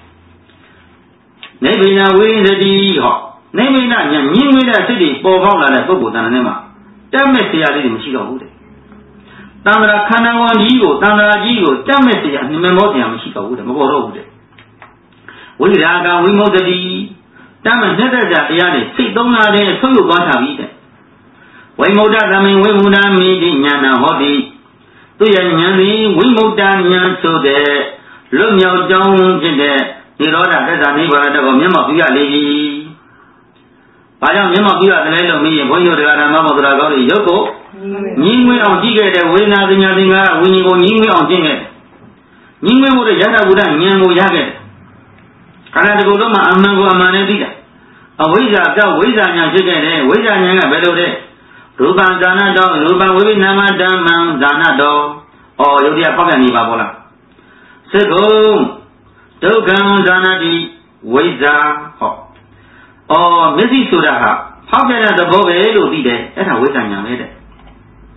နိဗ္ဗာန်ဝိရတိဟောနိဗ္ဗာန်ညာညီးငွေ့တဲ့စိတ်တွေပေါ်ပေါက်လာတဲ့ပုဂ္ဂိုလ်တဏ္ဍာနဲ့မှာတက်မဲ့တရားလေးတွေမရှိတော့ဘူးတဲ့တဏ္ဍာခန္ဓာဝန်ကြီးကိုတဏ္ဍာကြီးကိုတက်မဲ့တရားနှမမောတရားမရှိတော့ဘူးတဲ့မပေါ်တော့ဘူးတဲ့ဝိရာဂဝိမု ക്തി တက်မဲ့နှစ်သက်တရားတွေစိတ်သုံးလာတဲ့ဆုပ်ယုပ်သွားတာပြီတဲ့ဝိမု ക്ത သမိန်ဝိမု ဒ္ဒမိတိညာဏဟောတိသူရဲ့ဉာဏ်သည်ဝိမု ക്ത ဉာဏ်ဆိုတဲ့လွတ်မြောက်ကြောင်းဖြစ်တဲ့နိရောဓသစ္စာနိဗ္ဗာန်ကိုမျက်မှောက်ပြုရလေပြီ။ဘာကြောင့်မျက်မှောက်ပြုရတယ်လို့မေးရင်ဘုန်းကြီးတို့ဓမ္မမောဒရာကောင်းတွေရုပ်ကိုညီးငွေးအောင်ကြည့်ခဲ့တဲ့ဝေဒနာပညာသင်္ခါရဝိညာဉ်ကိုညီးငွေးအောင်ကျင့်ခဲ့တယ်။ညီးငွေးမှုတဲ့ယထာဘုဒ္ဓဉာဏ်ကိုရခဲ့တယ်။ခန္ဓာတစ်ခုလုံးမှာအမှန်ကိုအမှန်နဲ့သိတာ။အဝိဇ္ဇာကဝိဇ္ဇာဉာဏ်ဖြစ်ခဲ့တယ်။ဝိဇ္ဇာဉာဏ်ကဘယ်လိုလဲ။ရူပံဇာနတောရူပံဝိပိနာမဓမ္မံဇာနတောယုတ်တရားပေါက်ပြန်နေပါဘောလား။စေကုံဒုက္ခံဇာနတိဝိဇ္ဇာဟောမျက်စိဆိုတာဟာဖောက်ပြန်တဲ့သဘောပဲလို့သိတယ်အဲ့ဒါဝိဇ္ဇာဉာဏ်ပဲတဲ့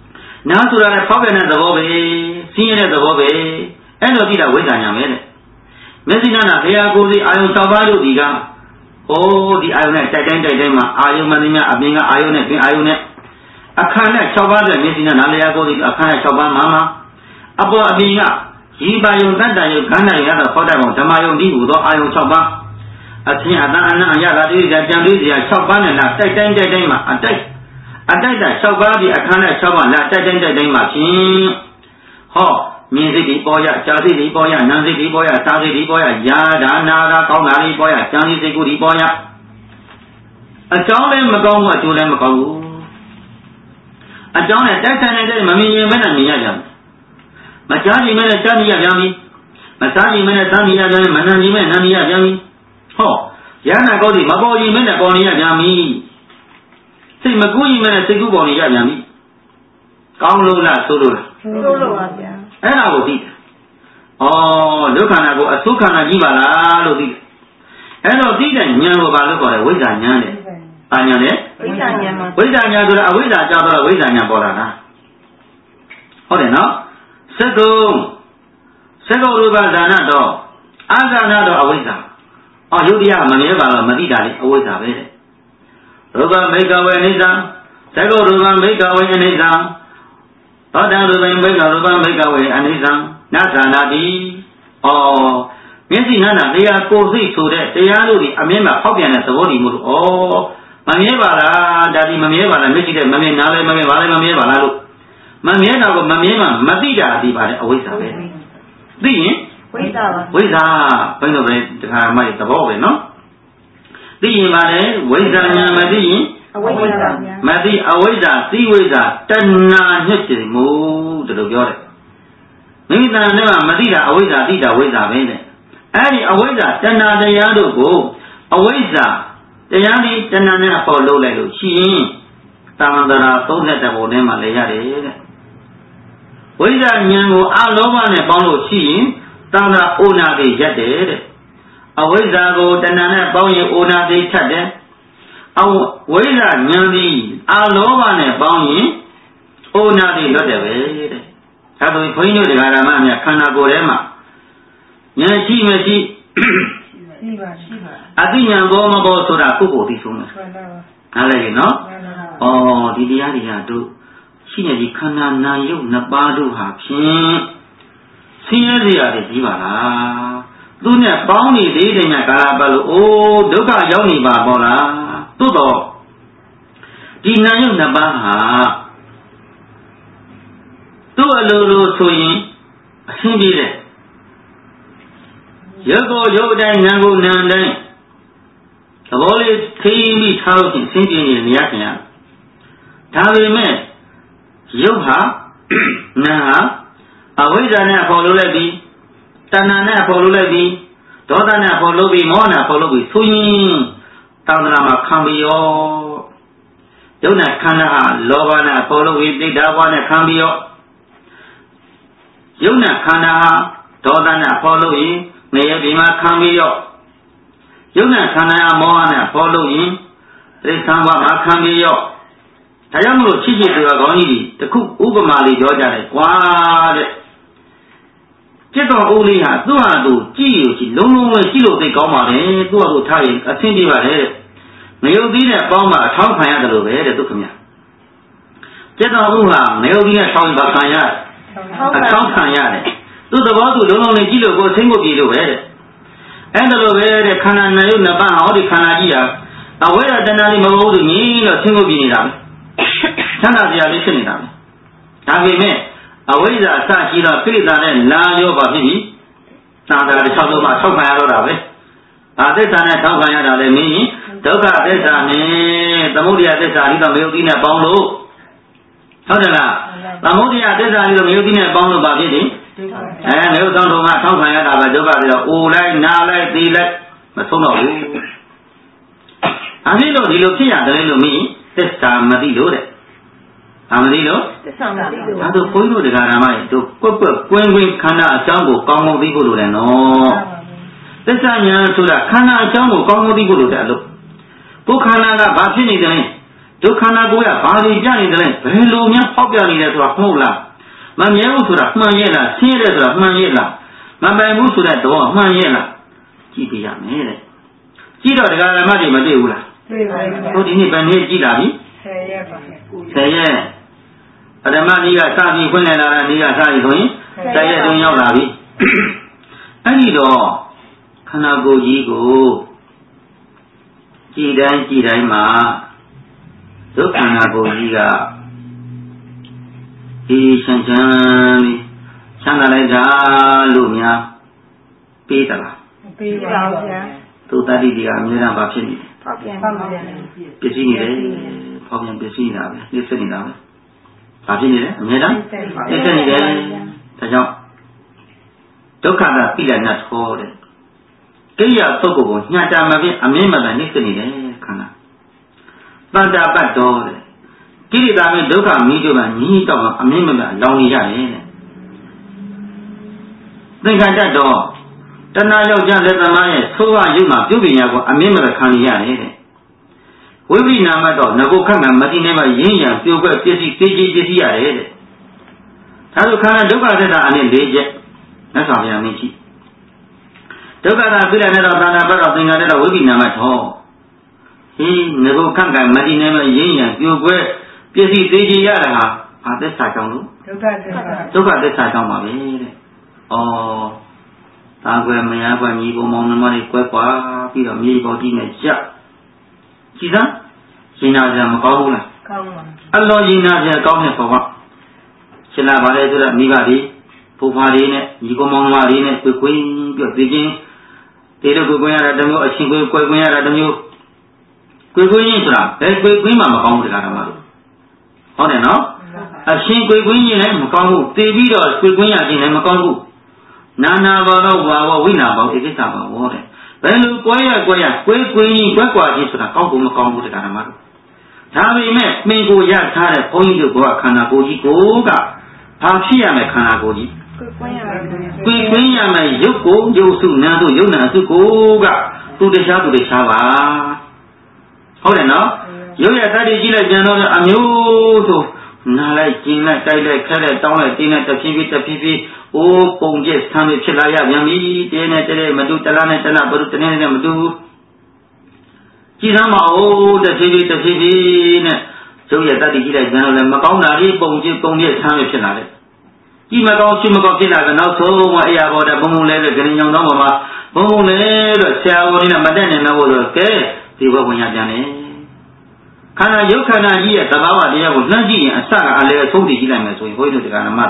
နာဆိုတာလည်းဖောက်ပြန်တဲ့သဘောပဲဆင်းရဲတဲ့သဘောပဲအဲ့လိုကြည့်တာဝိဇ္ဇာညာပဲတဲ့မျက်စိနာဘုရားကိုယ်စီအာယုံ၆ပါးတို့ဒီကဒီအာယုံနဲ့တိုက်တိုင်းမှာအာယုံမှန်သမျှအပြင်ကအာယုံနဲ့ပြင်အာယုံနဲ့အခါနဲ့၆ပါးတဲ့မျက်စိနာနာလျာကိုယ်စီအခါနဲ့၆ပါးမှာအပေါ်အပြင်ကရည်ပါယုံတတ်တယုံခန္ဓာရတော့ဖောက်တတ်ပုံဓမ္မယုံဒီဟူသောအာယုံ၆ပါးအချင်းအတန်အနံ့အရသာတိကြံပြီးစရာ၆ပါးနဲ့လာတိုက်တိုင်းမှာအတိုက်တာ၆ပါးဒီအခါနဲ့၆ပါးလာတိုက်တိုင်းမှာဖြင့်ဟောမြင်စိတ်ဒီပေါ်ရကြားစိတ်ဒီပေါ်ရနားစိတ်ဒီပေါ်ရစားစိတ်ဒီပေါ်ရယာဒါနာတာကောင်းတာဒီပေါ်ရကြံစိတ်ကိုဒီပေါ်ရအကြောင်းလည်းမကောင်းဘူးအကျိုးလည်းမကောင်းဘူးအကြောင်းနဲ့တိုက်ဆိုင်နေတဲ့မမြင်ရင်ပဲနဲ့မြင်ရကြတယ်မကြားရင်ပဲနဲ့ကြားမြင်ရပြန်ပြီမစားရင်ပဲနဲ့စားမြင်ရပြန်ပြီမနာရင်ပဲနာမြင်ရပြန်ပြီဟောရဟနာကောင်းစီမပေါ်ရင်ပဲနဲ့ပေါ်နေရပြန်ပြီစိတ်မကူးရင်ပဲနဲ့စိတ်ကူးပေါ်နေရပြန်ပြီကောင်းလို့လားဆိုးလို့လားဆိုးလို့ပါဗျာအဲ့ဒါကိုသိတယ်ဒုက္ခနာကိုအသုခနာကြီးပါလားလို့သိတယ်အဲ့တော့သိတဲ့ဉာဏ်ကိုဘာလို့ခေါ်လဲဝိဇ္ဇာဉာဏ်တဲ့ဘာဉာဏ်လဲဝိဇ္ဇာဉာဏ်ပါဝိဇ္ဇာဉာဏ်ဆိုတာအဝိဇ္ဇာကြောင့်တော့ဝိဇ္ဇာဉာဏ်ပေါ်လာတာဟုတ်တယ်နော်စက္ကုရူပဇာနာတော့အာဇာနာတော့အဝိဇ္ဇာယုတ်တရားမမြဲပါတော့မသိတာလေအဝိဇ္ဇာပဲတဲ့ရူပမိကဝေအနိစ္စစက္ကုရူပမိကဝေအနိစ္စသောတံရူပမိကရူပမိကဝေအနိစ္စနာဇာနာတိမျက်စိနာနာတရားကိုယ်စိတ်ဆိုတဲ့တရားတို့ဒီအမြဲမှာဖောက်ပြန်တဲ့သဘောတည်မှုလို့မမြဲပါလားဒါဒီမမြဲပါလားမျက်စိတဲ့မမြဲနားလည်းမမြဲပါလည်းမမြဲပါလားလို့မမြဲတာကိုမမြဲမှမသိတာဒီပါတယ်အဝိဇ္ဇာပဲသိရင်ဝိဇ္ဇာပါဝိဇ္ဇာဘယ်လိုပဲတခါမှသဘောပဲနော်သိရင်ပါလေဝိဇ္ဇာညာမသိရင်အဝိဇ္ဇာမသိအဝိဇ္ဇာသိဝိဇ္ဇာတဏှာညှစ်တယ်မို့ဒီလိုပြောတယ်မိမိတဏှာနဲ့မသိတာအဝိဇ္ဇာသိတာဝိဇ္ဇာပဲတဲ့အဲ့ဒီအဝိဇ္ဇာတဏှာတရားတို့ကိုအဝိဇ္ဇာတရားဒီတဏှာနဲ့အပေါ်လုပ်လိုက်လို့ရှိရင်သာမန္တရာ32ပုံထဲမှာလည်းရတယ်တဲ့ဝိဇ္ဇာဉာဏ်ကိုအလောဘနဲ့ပေါင်းလို့ရှိရင်သာသာအိုနာတိရက်တယ်တဲ့အဝိဇ္ဇာကိုတဏှာနဲ့ပေါင်းရင်အိုနာတိထက်တယ်ဝိဇ္ဇာဉာဏ်ဒီအလောဘနဲ့ပေါင်းရင်အိုနာတိလွတ်တယ်ပဲတဲ့ဒါဆိုရင်ဘုန်းကြီးတို့တရားဓမ္မများခန္ဓာကိုယ်ထဲမှာဉာဏ်ရှိမရှိရှိပါအသိဉာဏ်ဘောမဘောဆိုတာကိုယ့်ကိုယ်သိဆုံးတယ်နားလည်ရင်နော်ဒီတရားတွေကတို့ရှိနေဒီခန္ဓာနာယုတ်နှစ်ပါးတို့ဟာဖြင့်ဆင်းရဲစရာတွေကြီးပါလားသူနဲ့ပေါင်းနေသေးတယ်များကာလပတ်လို့ဒုက္ခရောက်နေပါပေါ့လားသို့တော့ဒီနာယုတ်နှစ်ပါးဟာသူ့အလိုလိုဆိုရင်အရှင်းပြေးတယ်ရုပ်ကိုရုပ်တိုင်းနာမ်ကိုနာမ်တိုင်းသဘောလေးထိပြီးထားလို့ရှင်းပြနေနေရခင်ဗျာဒါပေမဲ့ရုပ်ဟာနာမ်ဟာအဝိဇ္ဇာနဲ့ပေါ်လို့လိုက်ပြီးတဏှာနဲ့ပေါ်လို့လိုက်ပြီးဒေါသနဲ့ပေါ်လို့ပြီးမောဟနဲ့ပေါ်လို့ပြီးဆိုရင်တောင်းတရာမှာခံပြီးရောရုပ်နဲ့ခန္ဓာဟာလောဘနဲ့ပေါ်လို့ပြီးတိဋ္ဌာဘဝနဲ့ခံပြီးရောရုပ်နဲ့ခန္ဓာဟာဒေါသနဲ့ပေါ်လို့ရင်နေရပြီးမှခံပြီးရောရုပ်နဲ့ခန္ဓာဟာမောဟနဲ့ပေါ်လို့ရင်တိဋ္ဌာဘဝမှာခံပြီးရောဒါကြောင့်မလို့ချစ်ချစ်တွေကောင်းကြီးတွေတခုဥပမာလေးပြောကြတယ်ကွာတဲ့จิตတော်ဦးလေးဟာသူ့ဟာသူကြည့်ရရှိလုံးလုံးပဲကြည့်လို့သိကောင်းပါလေသူ့ဟာသူထားရင်အဆင်ပြေပါလေတဲ့ငရုတ်သီးနဲ့ပေါင်းမှအထောက်ခံရတယ်လို့ပဲတဲ့သူခင်ဗျจิตတော်ဦးဟာငရုတ်သီးနဲ့ထောင်းပါခံရအထောက်ခံရတယ်သူ့သဘောသူလုံးလုံးလေးကြည့်လို့ကိုယ်ဆင်းကိုပြေလို့ပဲတဲ့အဲ့ဒါလိုပဲတဲ့ခန္ဓာနာယုတ်နှစ်ပါးဟောဒီခန္ဓာကြီးဟာအဝိဇ္ဇာတဏှာလေးမဟုတ်ဘူးငြင်းတော့ဆင်းကိုပြေနေတာပဲချမ်းသာစရာလေးဖြစ်နေတာပဲဒါပေမဲ့အဝိဇ္ဇာအစရှိတော့ကိလေသာနဲ့လာရောပါဖြစ်ပြီသာသာတစ်၆လုံးမှထောက်ခံရတော့တာပဲဒါသစ္စာနဲ့ထောက်ခံရတာလည်းမင်းဒုက္ခသစ္စာနဲ့သမုဒယသစ္စာဒီတော့မယုတ်တိနဲ့ပေါင်းလို့ဟုတ်တယ်လားသမုဒယသစ္စာဒီတော့မယုတ်တိနဲ့ပေါင်းလို့ပါဖြစ်တယ်မယုတ်သောတုံကထောက်ခံရတာပဲဒုက္ခပြီးတော့အိုလိုက်နားလိုက်သိလိုက်မဆုံးတော့ဘူးအဖြစ်လို့ဒီလိုဖြစ်ရတယ်လို့မင်းသစ္စာမသိလို့တဲ့အမသိလို့သစ္စာမသိလို့ဒါဆိုဘုန်းကြီးတို့တရားဓမ္မတွေတို့ကွက်ကွင်းခန္ဓာအကြောင်းကိုကောင်းကောင်းသိဖို့လိုတယ်နော်သစ္စာဉာဏ်ဆိုတာခန္ဓာအကြောင်းကိုကောင်းကောင်းသိဖို့လိုတယ်လို့ကိုယ်ခန္ဓာကဘာဖြစ်နေတယ်လဲဒုက္ခနာကိုရဘာတွေကြနေတယ်ဘယ်လိုများဖောက်ပြနေလဲဆိုတာဟုတ်လားမမြဲဘူးဆိုတာမှန်ရဲ့လားဆင်းရဲတယ်ဆိုတာမှန်ရဲ့လားမပိုင်ဘူးဆိုတဲ့တော့မှန်ရဲ့လားကြည့်ပြရမယ်တဲ့ကြည့်တော့ဒကာဓမ္မတွေမသိဘူးလားတွေ့ပါဘူးဟိုဒီနေ့ဘယ်နေ့ကြည့်လာပြီ 10 ရက်ပါ 10 ရက်ပထမနေ့ကစပြီးခွင့်လိုက်လာတာနေ့ကစပြီးဆိုရင်10 ရက်တွင်ရောက်လာပြီအဲ့ဒီတော့ခန္ဓာကိုယ်ကြီးကိုကြည်တိုင်းမှာဒုက္ခနာကိုယ်ကြီးကဒီချမ်းသာလိုက်တာလို့များပေးသလားပေးပါဘူးဗျာသူတတိတွေကအများအားဖြစ်နေတယ်ဖောက်ပြန်ပါဗျာပစ္စည်းနေတယ်ဖောက်ပြန်ပစ္စည်းနေတာပဲနှိစ္စနေတာပဲဘာဖြစ်နေလဲအများအားနှိစ္စနေတယ်ဒါကြောင့်ဒုက္ခကပြိလနာထောတဲ့ကိရိယာပုဂ္ဂိုလ်ကိုညှတာမဖြစ်အမြင့်မှန်နှိစ္စနေတယ်ခန္ဓာတန်တာပတ်တော်တဲ့ကိရိတာမဲ့ဒုက္ခမိတို့ကညီတော့အမြင့်မှန်လောင်နေရတယ်တဲ့သင်္ခါတတ်တော့တဏှာယောက်ျားလက်သမားရဲ့သိုးဝရုပ်မှာပြုပညာကိုအမြင့်မှန်ခံရရတယ်တဲ့ဝိပရိနာမတော့ငကိုခန့်ကမတိနေမှရင်းရံပြိုကွက်ပစ္စည်းသိကြီးပစ္စည်းရတယ်တဲ့ဒါဆိုခန္ဓာဒုက္ခသစ္စာအနည်း၄ချက်မြတ်စွာဘုရားမြင်ကြည့်ဒုက္ခသာပြိလနဲ့တော့သန္တာပတ်တော့သင်္ခါတတ်တော့ဝိပရိနာမထောဟင်းငကိုခန့်ကမတိနေမှရင်းရံပြိုကွက်ပစ္စည်းသိကြီးရတာဟာဘာသစ္စာကြောင့်လို့ဒုက္ခသစ္စာကြောင့်ပါပဲတဲ့သာကွယ်မယားကွယ်ညီပုံမောင်နှမတွေကွဲကွာပြီးတော့မြေပေါ်ကြီးနဲ့ကြက်ကြည်စမ်းရင်နာကြမကောင်းဘူးလားကောင်းပါအလောရင်နာကြကောင်းတဲ့ဘဝရှင်းလာပါလေဆိုတော့မိဘတွေဖိုးဖွားတွေနဲ့ညီပုံမောင်နှမတွေနဲ့ကွယ်ကွင်းပြီးတော့သိချင်းတေတို့ကွယ်ကွင်းရတာတစ်မျိုးအချင်းကွယ်ကွင်းရတာတစ်မျိုးကွယ်ကွင်းရင်ဆိုတာဘယ်ကွယ်ကွင်းမှမကောင်းဘူးတရားဓမ္မတို့ဟုတ်တယ်နော်အချင်းကွယ်ကွင်းရင်လည်းမကောင်းဘူးသိပြီးတော့ကွယ်ကွင်းရခြင်းလည်းမကောင်းဘူးနာနာဘောတော့ဘာဝဝိနာဘောဧကိစ္စဘောဟောတယ်ဘယ်လိုကွဲရကွဲကြီးကွက်ကွာကြီးဆိုတာကောင်းဖို့မကောင်းဘူးတရားဓမ္မတို့ဒါပေမဲ့မင်းကိုရထားတဲ့ဘုန်းကြီးတို့ကခန္ဓာကိုယ်ကြီးကိုကဘာဖြစ်ရမယ်ခန္ဓာကိုယ်ကြီးကွင်းရမယ်ရုပ်ကိုရုပ်စုနာတို့ရုပ်နာစုကိုကသူတခြားပါဟုတ်တယ်နော်ရုပ်ရတတ်ကြည့်လိုက်ကြံတော့အမျိုးဆိုနားလိုက်ကျင်လိုက်တိုက်လိုက်ခက်လိုက်တောင်းလိုက်တင်းလိုက်တဖြည်းဖြည်းအိုးပုံကျက်ဆမ်းဖြစ်လာရပြန်ပြီတင်းနဲ့တဲမတူတလားနဲ့တလားဘုရုတနေ့နဲ့မတူကြည်စမ်းမအောင်တဖြည်းဖြည်းနဲ့ရုပ်ရတတ်ကြည့်လိုက်ကြံတော့လည်းမကောင်းတာလေးပုံကျက်ဆမ်းဖြစ်လာတယ်ကြည်မကောင်းဖြစ်လာတော့နောက်ဆုံးမှအရာပေါ်တဲ့ဘုံလဲတဲ့ဂရင်းညောင်တော့မှာဘုံလဲတော့ဆရာဝန်နဲ့မတက်နိုင်တော့လို့ကဲဒီဘဝဝင်ရပြန်တယ်ခန္ဓာယုတ်ခန္ဓာကြီးရဲ့သဘာဝတရားကိုနှမ်းကြည့်ရင်အစကအလဲဆုံးတည်ကြည့်လိုက်မယ်ဆိုရင်ဘုန်းကြီးတို့တရားနာမှ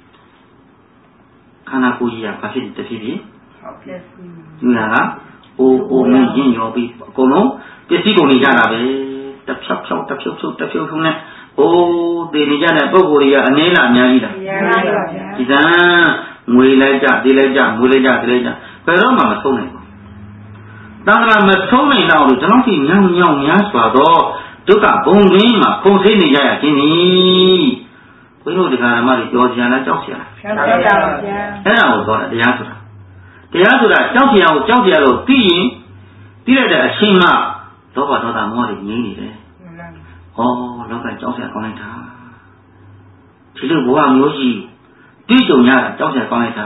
ခန္ဓာကိုယ်ကြီးကဘာဖြစ်တဖြစ်ဖြစ်ဟုတ်ကဲ့ဒီလားအိုးမင်းရင်ရောပြီးအကုန်လုံးပစ္စည်းကုန်နေကြတာပဲတဖြောက်နဲ့အိုးတည်နေကြတဲ့ပုံကိုယ်တွေကအနည်းလားအများကြီးလားအများကြီးပါဗျာဒီကံငွေလိုက်ကြတေးလိုက်ကြငွေလိုက်ကြတေးလိုက်ကြဘယ်တော့မှမဆုံးနိုင်ဘူးတန်ခါမဆုံးနိုင်တော့လို့ကျွန်တော်ဒီညောင်များစွာတော့ဒုက္ခဘုံရင်းမှာပုံသိနေကြရခြင်းနီဘုရားတို့တရားဓမ္မတွေပြောကြလားကြောက်ကြလားကြောက်ပါဗျာအဲ့ဒါကိုပြောတာတရားဆိုတာကြောက်ကြလို့သိရင်သိလိုက်တဲ့အချိန်မှလောဘဒေါသမောဟတွေငြိမ်းနေတယ်လောကကြောက်ကြကောင်းလိုက်တာဒီလိုဘဝမျိုးကြီးတွေ့ကြုံရတာကြောက်ကြကောင်းလိုက်တာ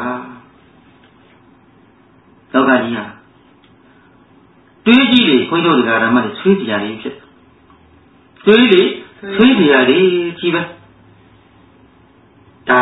လောကကြီးဟာတွေးကြည့်လေဘုရားတို့တရားဓမ္မတွေဆွေးတရားတွေဖြစ်တွေးလေဆွေးတရားတွေကြီးပဲဒါ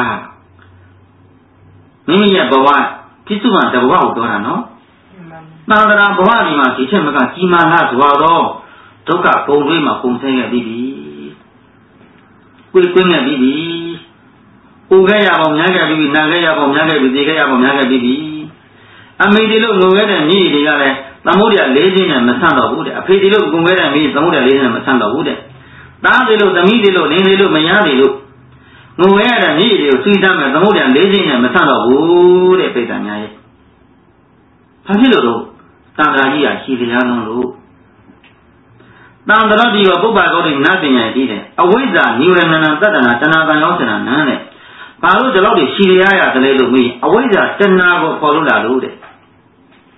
မိမိရဲ့ဘဝပြစ္ဆုတ်တဘဝကိုပြောတာနော်သံဃာဘဝဒီမှာဒီချက်မကကြီးမားလားဆိုတော့ဒုက္ခပုံတွေးမှာပုံဆင်းရပြီးပြီကွေးရပြီးပြီပူခဲ့ရပေါင်းများခဲ့ပြီးနာခဲ့ရပေါင်းများခဲ့ပြီးသိခဲ့ရပေါင်းများခဲ့ပြီးအမေဒီလိုငုံခဲ့တဲ့မိတွေကလည်းသမုဒ္ဒရာ၄ခြင်းနဲ့မဆန့်တော့ဘူးတဲ့အဖေဒီလိုငုံခဲ့တဲ့မိသမုဒ္ဒရာ၄ခြင်းနဲ့မဆန့်တော့ဘူးတဲ့သားဒီလိုသမီးဒီလိုလင်းဒီလိုမယားဒီလိုငုံခဲ့တဲ့မိတွေကိုစွိတမ်းမဲ့သမုဒ္ဒရာ၄ခြင်းနဲ့မဆန့်တော့ဘူးတဲ့ပိဋကများရဲ့ဘာဖြစ်လို့တော့သံဃာကြီးကရှိတရားလုံးလို့တန်တရတိရောပုပ္ပါကောတိနတ်ပညာကြီးတယ်အဝိဇ္ဇာနိဝရဏနာတတ္တနာတဏှာကံရောစနာနန်းတဲ့ဘာလို့ဒီလောက်တွေရှိရရတယ်လဲလို့မေးအဝိဇ္ဇာတဏှာကိုခေါ်လို့လာလို့တဲ့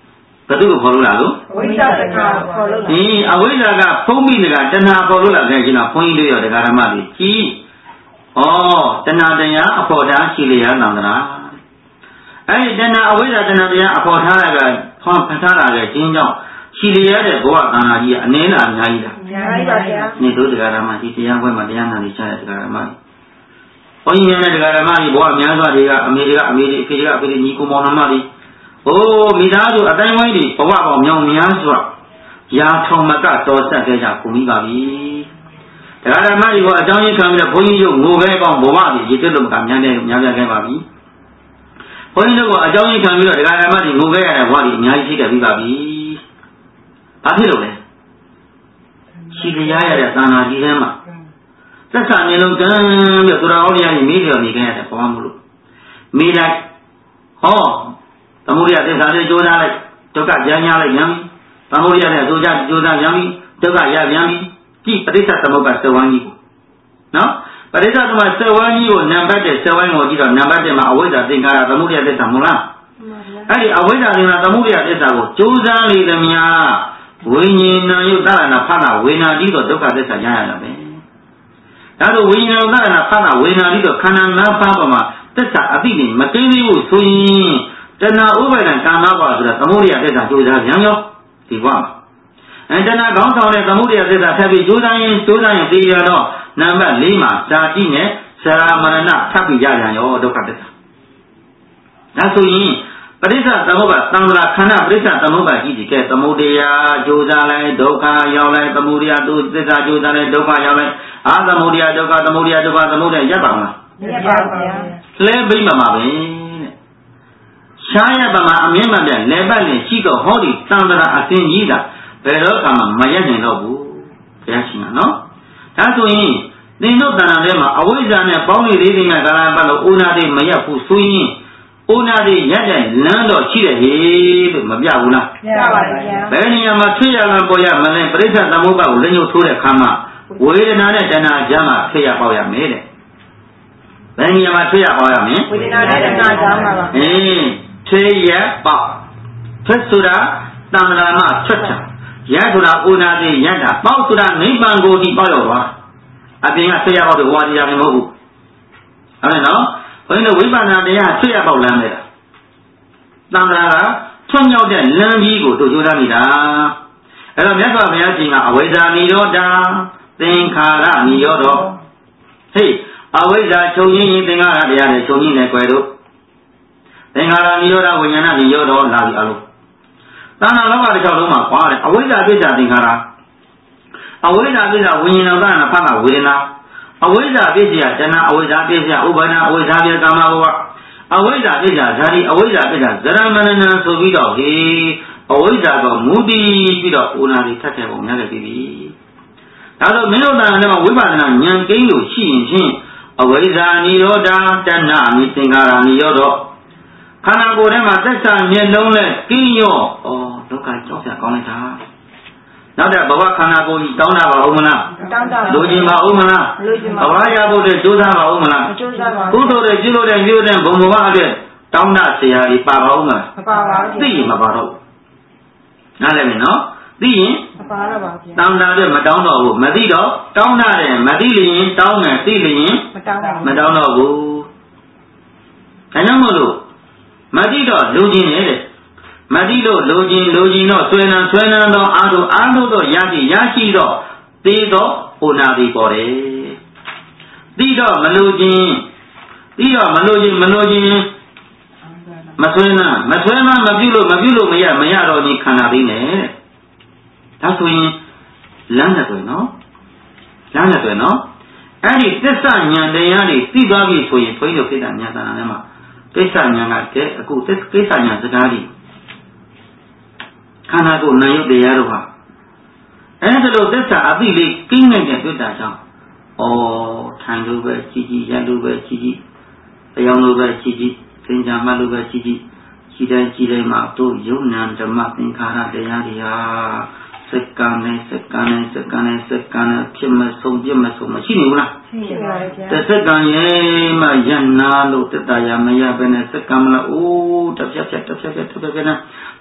ဘယ်သူကိုခေါ်လို့လားလို့ဝိဇ္ဇာတဏှာခေါ်လို့လားအဝိဇ္ဇာကဖုံးပြီးတကတဏှာခေါ်လို့လားခင်ဗျာဘုန်းကြီးတို့ရောတရားဓမ္မတွေကြီးတဏှာတရားအဖို့ထားရှိလျာသံသနာအဲ့ဒီတဏှာအဝိဇ္ဇာတဏှာတရားအဖို့ထားရကဖန်ထားတာလေခြင်းကြောင့်ရှိလျာတဲ့ဘဝကံနာကြီးကအနည်းလားအများကြီးလားအများကြီးပါဗျာနေတို့တရားဓမ္မကြီးတရားပွဲမှာတရားနာနေချတဲ့တရားဓမ္မကြီးဘုန်းကြီးများတဲ့တရားဓမ္မကြီးဘဝများစွာတွေကအမေတွေကအမေတွေအဖေတွေကအဖေတွေညီကိုမောင်နှမတွေမိသားစုအတိုင်းဝိုင်းတွေဘဝပေါင်းမြောင်များစွာရာထောင်မကတော်ဆက်ခဲ့ကြကုန်ပြီပါပြီတရားဓမ္မတွေကအကြောင်းရင်းခံပြီးတော့ဘုန်းကြီးတို့ငိုပဲပေါင်းဘဝတွေရည်တွက်လို့ကများပြခဲ့ပါပြီဘုန်းကြီးတို့ကအကြောင်းရင်းခံပြီးတော့တရားဓမ္မတွေငိုခဲ့ရတဲ့ဘဝတွေအများကြီးရှိခဲ့ပြီပါပြီဘာဖြစ်လို့လဲရှိတရားရတဲ့သာနာကြီးထဲမှာသက်သာနေလုံးကံပြီးသူတော်ဟောတရားကြီးမေးပြောနေခဲ့ရတဲ့ဘဝမလို့မိလိုက်သမုဒိယသစ္စာလေးကြိုးစားလိုက်ဒုက္ခကြမ်းညာလိုက်ပြန်ပြီသမုဒိယနဲ့ကြိုးစားပြန်ပြီဒုက္ခရပြန်ပြီကြည့်ပဋိစ္စသမုပ္ပါသဝန်းကြီးကိုနော်ပဋိစ္စသမုပ္ပါသဝန်းကြီးကိုနံပါတ်1သဝန်းကိုကြည့်တော့နံပါတ်1မှာအဝိဇ္ဇာသင်္ခါရသမုဒိယသစ္စာမဟုတ်လားအဲ့ဒီအဝိဇ္ဇာသင်္ခါရသမုဒိယသစ္စာကိုကြိုးစားလေသမျှဝိညာဏယုတရဏဖသဝေနာတိတော့ဒုက္ခသစ္စာရရတာပဲဒါဆိုဝိညာဏတရဏဖသဝေနာတိတော့ခန္ဓာ၅ပါးပေါ်မှာသစ္စာအတိနဲ့မသိသေးဘူးဆိုရင်တဏှာဥပါဒံကာမဘဝဆိုတာသမုဒိယသစ္စာကြိုးစားပြန်ရောဒီဘဝမှာတဏှာကောင်းဆောင်တဲ့သမုဒိယသစ္စာထပ်ပြီးကြိုးစားရင်သိရတော့နံပါတ်4မှာဇာတိနဲ့ဆရာမရဏထပ်ပြီးရပြန်ရောဒုက္ခသစ္စာဒါဆိုရင်ပရိစ္ဆသမုပ္ပါသံဃာခန္ဓာပရိစ္ဆသမုပ္ပါကြည့်ဒီကဲသမုဒိယကြိုးစားလိုက်ဒုက္ခရောက်လိုက်သမုဒိယသူသစ္စာကြိုးစားလိုက်ဒုက္ခရောက်လိုက်အာသမုဒိယဒုက္ခသမုဒိယဒုက္ခသမုဒိယရပ်ပါမလားရပ်ပါဗျာလဲဘိမမှာပဲရှားရပါမှာအမြင့်မှန်ပြန်လဲပတ်နေရှိတော့ဟောဒီသံဃာအစဉ်ကြီးတာဘယ်တော့မှမရနိုင်တော့ဘူးဘုရားရှင်ကနော်ဒါဆိုရင်သင်တို့တဏ္ဍာထဲမှာအဝိဇ္ဇာနဲ့ပေါင်းနေသေးတယ်ကကာလပတ်လို့အိုနာတွေမရက်ဘူးဆိုရင်အိုနာတွေရက်တဲ့လမ်းတော့ရှိတယ်ဟေးလို့မပြဘူးလားပြပါပါဗျာဘယ်နေရာမှာထွေရကပေါ်ရမလဲပရိစ္ဆသမုပ္ပါကိုလက်ညှိုးထိုးတဲ့ခါမှာဝေဒနာနဲ့တဏှာကြားမှာထွေရပေါက်ရမယ်တဲ့ဘယ်နေရာမှာထွေရပေါက်ရမလဲဝေဒနာနဲ့တဏှာကြားမှာပါထွေရပေါက်ထွတ်ဆိုတာတဏှာမှာထွက်ချရဆိုတာအိုနာတွေရတာပေါက်ဆိုတာနိဗ္ဗာန်ကိုဒီပေါက်ရောက်သွားအပြင်ကထွေရပေါက်တော့ဝါဒီရမဟုတ်ဘူးဟုတ်တယ်နော်ဘုန်းကြီးတို့ဝိပဿနာတရားထွေရပေါက်လမ်းနေတာတဏှာကထွတ်မြောက်တဲ့လမ်းကြီးကိုတို့ကြိုးစားနေတာအဲ့တော့မြတ်စွာဘုရားရှင်ကအဝိဇ္ဇာနိရောဓသင်္ခါရနိရောဓဟေးအဝိဇ္ဇာချုပ်ရင်းသင်္ခါရတရားနဲ့ချုပ်ရင်းနဲ့꿰တို့သင်္ခါရနိရောဓဝိညာဏနိရောဓလာပြီအလုံးသံဃာလောကတစ်လျှောက်လုံးမှာပွားတယ်အဝိဇ္ဇာပိစ္ဆာသင်္ခါရအဝိဇ္ဇာပိစ္ဆာဝိညာဏသနာဖသဝေဒနာအဝိဇ္ဇာပိစ္ဆာတဏှာအဝိဇ္ဇာပိစ္ဆာဥပါဒနာအဝိဇ္ဇာပိကာမဘဝအဝိဇ္ဇာပိစ္ဆာဇာတိအဝိဇ္ဇာပိစ္ဆာဇရမဏနဆိုပြီးတော့ဒီအဝိဇ္ဇာကမူတည်ပြီးတော့ဥနာတွေထပ်တဲ့ပုံများခဲ့ပြီဒါဆိုမင်းတို့တဏ္ဍာထဲမှာဝိပဿနာဉာဏ်ကိန်းလို့ရှိရင်ချင်းအဝိဇ္ဇာနိရောဓတဏှာမိသင်္ခါရနိရောဓခန္ဓာကိုယ်ထဲမှာသက်သာမျက်လုံးနဲ့ကိန်းရောဒုက္ခကြောက်စရာကောင်းလိုက်တာနောက်တဲ့ဘဝခန္ဓာကိုယ်ကြီးတောင်းတာပါဦးမလားတောင်းတာပါလိုချင်ပါဦးမလားလိုချင်ပါဘဝရဖို့တဲ့ကြိုးစားပါဦးမလားကြိုးစားပါကုသိုလ်တွေပြုလို့တဲ့ပြုတဲ့ဘုံဘဝအတွက်တောင်းတာဆရာကြီးပါပါဦးမလားမပါပါဘူးသိရင်မပါတော့နားလည်ပြီနော်သိရင်မပါတော့ပါဘူးတောင်းတာတဲ့မတောင်းတော့ဘူးမသိတော့တောင်းတာတဲ့မသိလျင်တောင်းတယ်သိလျင်မတောင်းတော့ဘူးဒါကြောင့်မို့လို့မသိတော့လူချင်းနေတဲ့မသိလို့လူချင်းတော့ဆွဲနန်းတော့အာထုတော့ရရှိတော့သိတော့ဟိုနာပြီးပေါ်တယ်သိတော့မလူချင်းမဆွဲနန်းမပြုလို့မရတော့ကြီးခန္ဓာသိနေဒါဆိုရင်လမ်းနဲ့တွေ့နော်အဲ့ဒီသစ္စာဉာဏ်တရားတွေသိသွားပြီဆိုရင်ဘုန်းကြီးတို့ခိတ္တဉာဏ်သာနာထဲမှာကိစ္စဉာဏ်ကအခုကိစ္စဉာဏ်စကားကြီးခန္ဓာကိုယ်နာယုတ်တရားတို့ဟာအဲ့ဒါလိုသစ္စာအသိလေးကိန်းနေတဲ့တွေ့တာကြောင့်ထိုင်လို့ပဲကြည်ရလို့ပဲကြည်တရားလို့ပဲကြည်သင်္ကြန်မှလို့ပဲကြည်တိုင်းမှာတို့ယုံဉာဏ်ဓမ္မသင်္ခါရတရားတွေဟာစ Sekane Pima Sini Tesekanye Mayana Lo Tetaya Maya Bene Sekamla O Tapia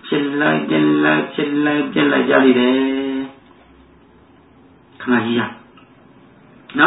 Chilla Jali de Kanaya No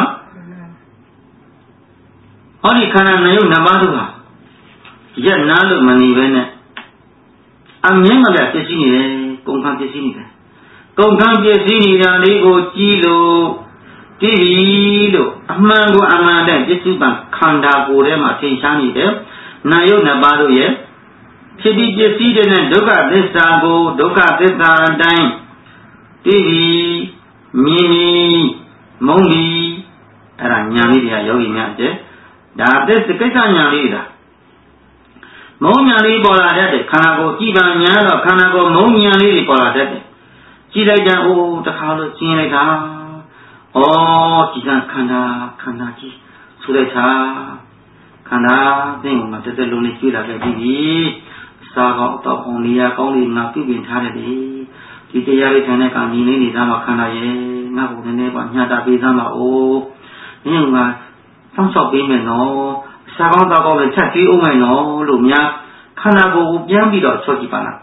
Only Kana Nayu Namaduha Yanalo Mani Bene Amyanga Pisini Kongkan Pisini Kongkan Pisini Ligo Chilo Tilo Amango Amanda Jisuban Kanda Burema Tinshani de Nayo Nabaru ye Chidi Jesi and Doka Desago Doka Desa Dine TV Mini Mongi Aranyani Yogi Nate That is the Kesanyarida Monyari Bola Kanago Kiba Nyaro Kanago Monyari Bola Chida O the Halo Chineta Oh, Jisan Kanaki, Sureta, Kana, then what is the Luni Kila baby? Saga of only not to be entirely. Titayari Tanaka, Nini, Zama Kanaye, Nabu, the neighbor, Yada Bizama, oh, some sort of women, no, Saga of the Taki, oh, no, Lumia, Kanago, Yambi, or Chokipana.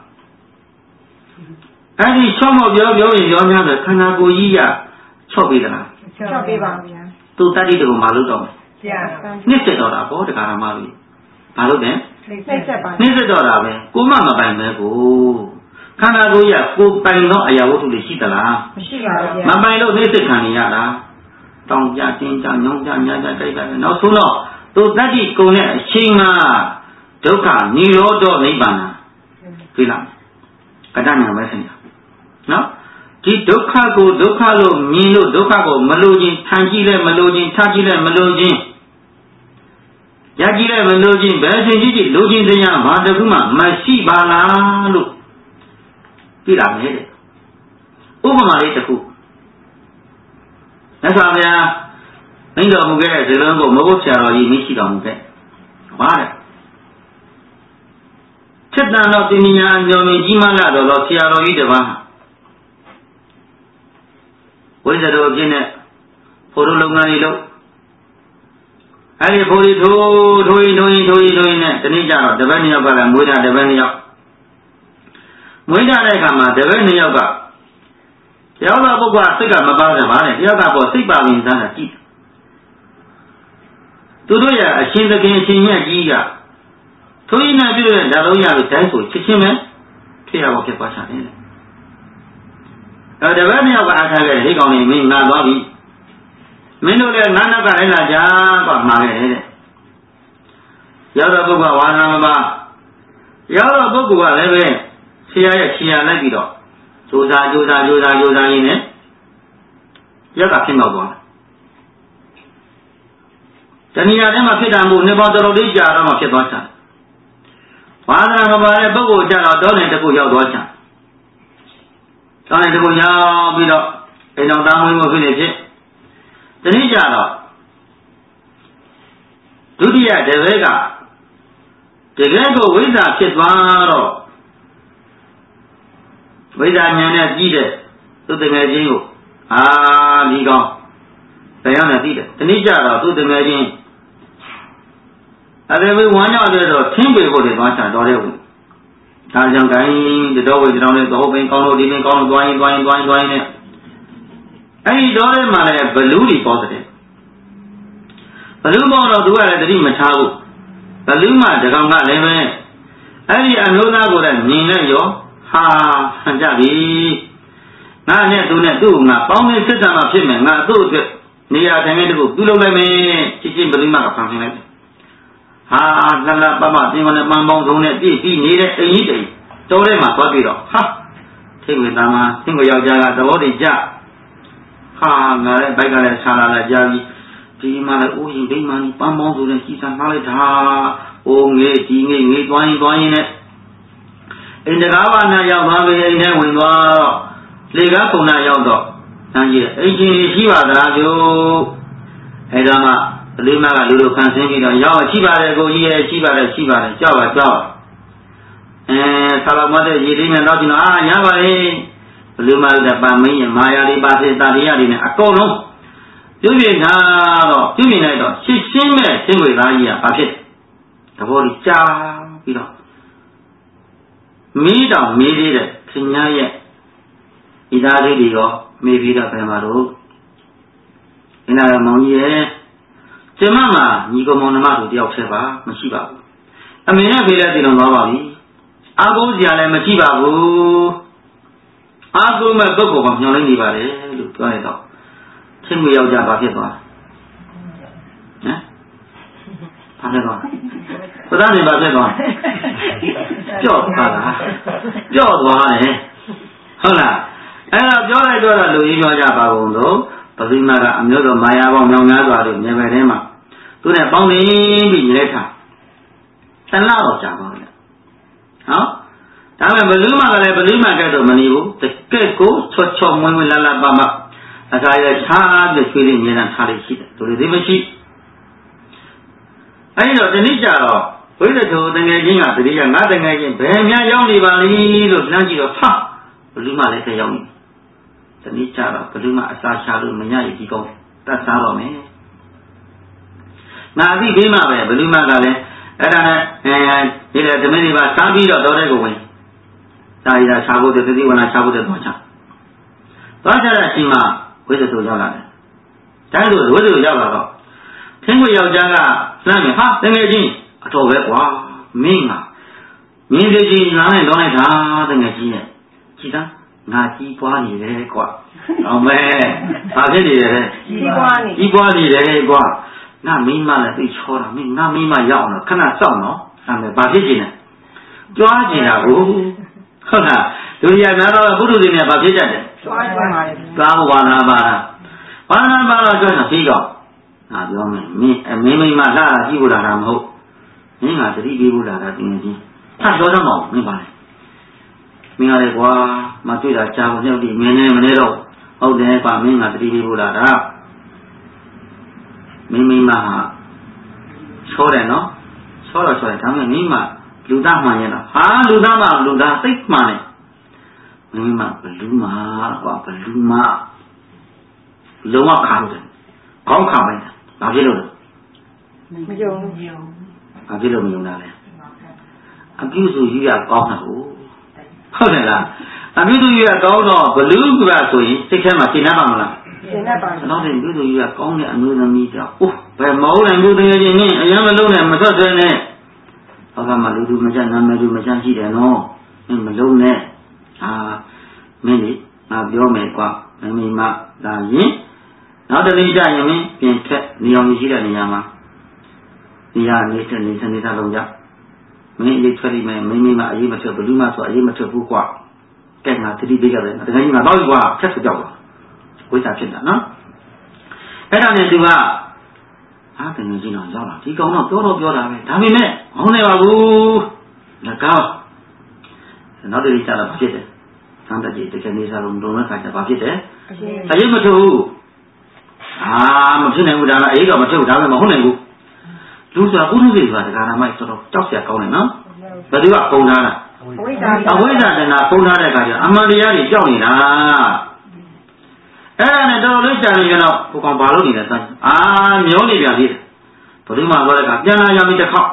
And in some of your Kanago Iya. Chopida. To study the Maludo. Nisse Dora, the Caramari. Malude? Nisse Dora, Kumama by Mego. Canagoya, go by no Ayawo to the Shitala. Mamma, Nisse Caniara. Don't Yatin, Yanga, no sooner. To study Kone, Shima, Doka, Nirodo, Nibana. Filam. Kadana Messenger. No? Dokalo, Milo, Dokabo, Melodian, Tangile, Melodian, Tagile, Melodian Yagile, Melodian, Belgian, Lodin, the Yam, Madaguma, Masi Bala, look. Pila made it. Over my later cook. That's why they are. Think of Muget, the Longo, Mocha, or Michigan Muget. Why? Set down of the Nian, Yomi, Jimala, or Tiaro, Idava. What is the original? Porolonganilo. I put it doing it. The Nija, the Venia, Muda, the Venia. Muda Rekama, the Venia. The other book was sick about the Valley, the other was sick about in Santa Kit. Today, I seen the game senior Giga. Toina, the Daloya with Tanko, Chichime, 3 hours of Pasha. The Valley of Attack, he only mean not lobby. Mendo de Nana Garella Java, Margaret. Yada Buga Wanama Yada Buga Leve, Sia Legido. Joda in it. Yada came over. Tania Emma Pitambu, never the Rodija of Chebata. Wana Bugo Jala, don't let the Buya. Don't let the Buya be up. And now down we will finish it. The Nijara Dudia de Vega the Grego Wizard Chesvaro Wizard Nana Dide to the Magino. Ah, Ligo Diana Dide. The Nijara to the Magin. And every one of the Timber for the Master Dorew. Tarzan Gain, the doorway around the open color, living color, dwine. I don't know Baludi positive. Baluma or do I dream a child? Baluma, the Ganga Leme. I know now what I mean. Yo, ha, Javi. None do not do, not only system of shipment, not do it. Near the medical, do let me, teaching Balima or something like that. Ha, Lala Baba, they want a mambo, don't let be needed any day. Told him my body. Ha, take with Dama, think of your Jaga, the body jar. Bagala Sala Javi, Timala, oh, he gave money, Pambo, and he's a Malita, oh, me, twine it. In the Ravana Yavavi, and then we were Legapona Yaldo, and yet, 18 Shiva, Rajo, Edama, Lima, Lulu, Kansin, Yawa, Chiba, go here, Chiba, Java, and Salamata, Yidin, and Latina, Yava, လူမာတဲ့ပါမင်းရမာယာလေးပါစေတာတရားတွေနဲ့အကုန်လုံးပြုပြင်ထားတော့ပြုပြင်လိုက်တော့ရှင်းရှင်းမဲ့သင်္ကွေသားကြီးကဘာဖြစ်သဘောကြီးကြားပြီးတော့မီးတောင်မေးသေးတဲ့ခင်ဗျားရဲ့ဤသားလေးတွေရောမေးပြီးတော့ပြန်มาတော့ဒီနာမောင်ကြီးရဲ့ကျမမှာညီကောင်မောင်နှမတို့တယောက်ထဲပါမရှိပါဘူးအမေနဲ့ဖေးလည်းတည်တော်သွားပါပြီအာကိုစရာလည်းမရှိပါဘူးအာကိုမဲ့ပုဂ္ဂိုလ်ကညှော်နေနေပါတယ်လို့ပြောရတော့ချင်းမယောက်ျားဘာဖြစ်သွားဟမ်ဘာဖြစ်သွားပဒနေဘာဖြစ်သွားကြော့သွားလားကြော့သွားတယ်ဟုတ်လားအဲ့တော့ပြောလိုက်တော့လူကြီးပြောကြပါကုန်တော့ပသိမကအမျိုးတော်မာယာပေါင်းမြောင်များစွာတို့မြေပဲထဲမှာသူနဲ့ပေါင်းနေပြီးညလက်ထားတလားတော့ကြာပါလေနော်ဒါပေမဲ့ဘလူးမကလည်းဘလူးမကဲတော့မနေဘူးတကယ့်ကိုချောချောမွေးမွေးလာလာပါမအစာရချားပြီးချွေးလေးမြေတန်းထားလေးရှိတယ်သူတွေသိမရှိအဲ့တော့ဒီနေ့ကျတော့ဝိသထုတငယ်ချင်းကတတိယငါတငယ်ချင်းဘယ်များရောက်နေပါလိလို့လှမ်းကြည့်တော့ဟာဘလူးမလည်းတရောက်နေဒီနေ့ကျတော့ဘလူးမအစာရှာလို့မရရဒီကောင်တတ်စားတော့မယ်ငါအသိပေးမှပဲဘလူးမကလည်းအဲ့ဒါနဲ့ဒီလေသမီးတွေပါစားပြီးတော့တော်တဲ့ကိုဝင်ဒါရီသာရှာဖို့တဲ့သတိဝနာရှာဖို့တဲ့တော့ချသွားကြတဲ့အချိန်မှာဝိသထုရောက်လာတယ်ဒါလို့ဝိသထုရောက်လာတော့သင်္ကွေယောက်ျားကစမ်းမယ်ဟာတကယ်ချင်းအတော်ပဲကွာမင်းကမြင်းသေးကြီးနားနဲ့တော့လိုက်တာတကယ်ကြီးရဲ့ကြည်သားငါကြီးပွားနေတယ်ကွာအောင်မဲဘာဖြစ်နေတယ်ကြီးပွားနေတယ်ကွာငါမိမလည်းသိချောတာမင်းငါမိမရောက်အောင်ခဏစောင့်နော်အဲ့မဲ့ဘာဖြစ်နေလဲကြွားနေတာကိုဟုတ်လားလူကြီးများတော့ပုထုဇဉ်တွေဘာဖြစ်ကြတယ်ကြွားကြပါလေသွားဝါနာပါတော့ကြွတာပြီးတော့ငါပြောမယ်မင်းမိမလှတာကြည့်ဖို့လာတာမဟုတ်မင်းကတတိပေးဖို့လာတာတင်နေချင်းထပ်ပြောတော့မဟုတ်မင်းပါလေမင်းကလည်းကွာမတွေ့တာကြာဖို့ညှောက်ပြီးမင်းနဲ့မနေတော့ဟုတ်တယ်ကွာမင်းကတတိပေးဖို့လာတာမိမဟာချောတယ်နော်ချောတော့ချောတယ်ဒါပေမဲ့မိမလူသားမှန်ရဲ့လားဟာလူသားမှလူသားသိမှန်တယ်မိမဘလူးမကွာဘလူးမလုံးဝခါလို့တယ်ခေါင်းခါလိုက်တာဘာဖြစ်လို့လဲမယုံဘာဖြစ်လို့မယုံတာလဲအပြုစုကြီးရကောင်းတာဟုတ်တယ်လားအပြုစုကြီးရကောင်းတော့ဘလူးကဆိုရင်စိတ်ထဲမှာရှင်းတတ်ပါမလားရှင်းတတ်ပါဘူးတော့ဒီပြုစုကြီးရကောင်းတဲ့အမျိုးသမီးကြောင့်အိုးဘယ်မဟုတ်နိုင်ဘူးတကယ်ချင်းမင်းအရင်မလုံးနဲ့မထွက်သွင်းနဲ့ဟောကမှလူမချနာမည်လူမချရှိတယ်နော်မင်းမလုံးနဲ့ဟာမင်းလေငါပြောမယ်ကွာမိမဒါရင်နောက်တနေ့ကျရင်မင်းပြင်ထက်နေအောင်ရှိတဲ့နေရာမှာဒီဟာနေတဲ့နေစနေတာလုံးကြမင်းအရေးထွက်လိမ့်မယ်မိမအရေးမထွက်ဘလူးမဆိုအရေးမထွက်ဘူးကွာကဲငါတတိပေးကြတယ်တကယ်ကြီးငါတော့ကွာဖြတ်ဆိုကြောက်တော့ဝိသဖြစ်တာနော်အဲ့ဒါနဲ့သူကဟာတကယ်ကြီးတော့ရောက်လာဒီကောင်တော့ပြောတာပဲဒါပေမဲ့မဟုတ်နိုင်ပါဘူးငါကောနောက်တနေ့ကျတော့ဖြစ်တယ်သံတကြီးတကယ်နေစားလုံးလုံးနဲ့ခါကျဘာဖြစ်တယ်အရေးမထွက်ဘူးမဖြစ်နိုင်ဘူးဒါကအရေးတော့မထွက်ဘူးဒါပေမဲ့မဟုတ်နိုင်ဘူးလူဆိုတာဥဒုစိဆိုတာတရားနာမိုက်တော်တော်ကြောက်စရာကောင်းတယ်နော်ဘယ်သူကပုံထားတာအဝိဇ္ဇာတဏှာပုံထားတဲ့အခါကျအမှန်တရားတွေကြောက်နေတာအဲ့ဒါနဲ့တော်တော်လေးကြာနေကြတော့ကိုကောင်ဘာလို့နေလဲစမ်းမျောနေပြန်သေးတယ်ဘယ်သူမှပြောတဲ့အခါပြန်လာရပြီတစ်ခေါက်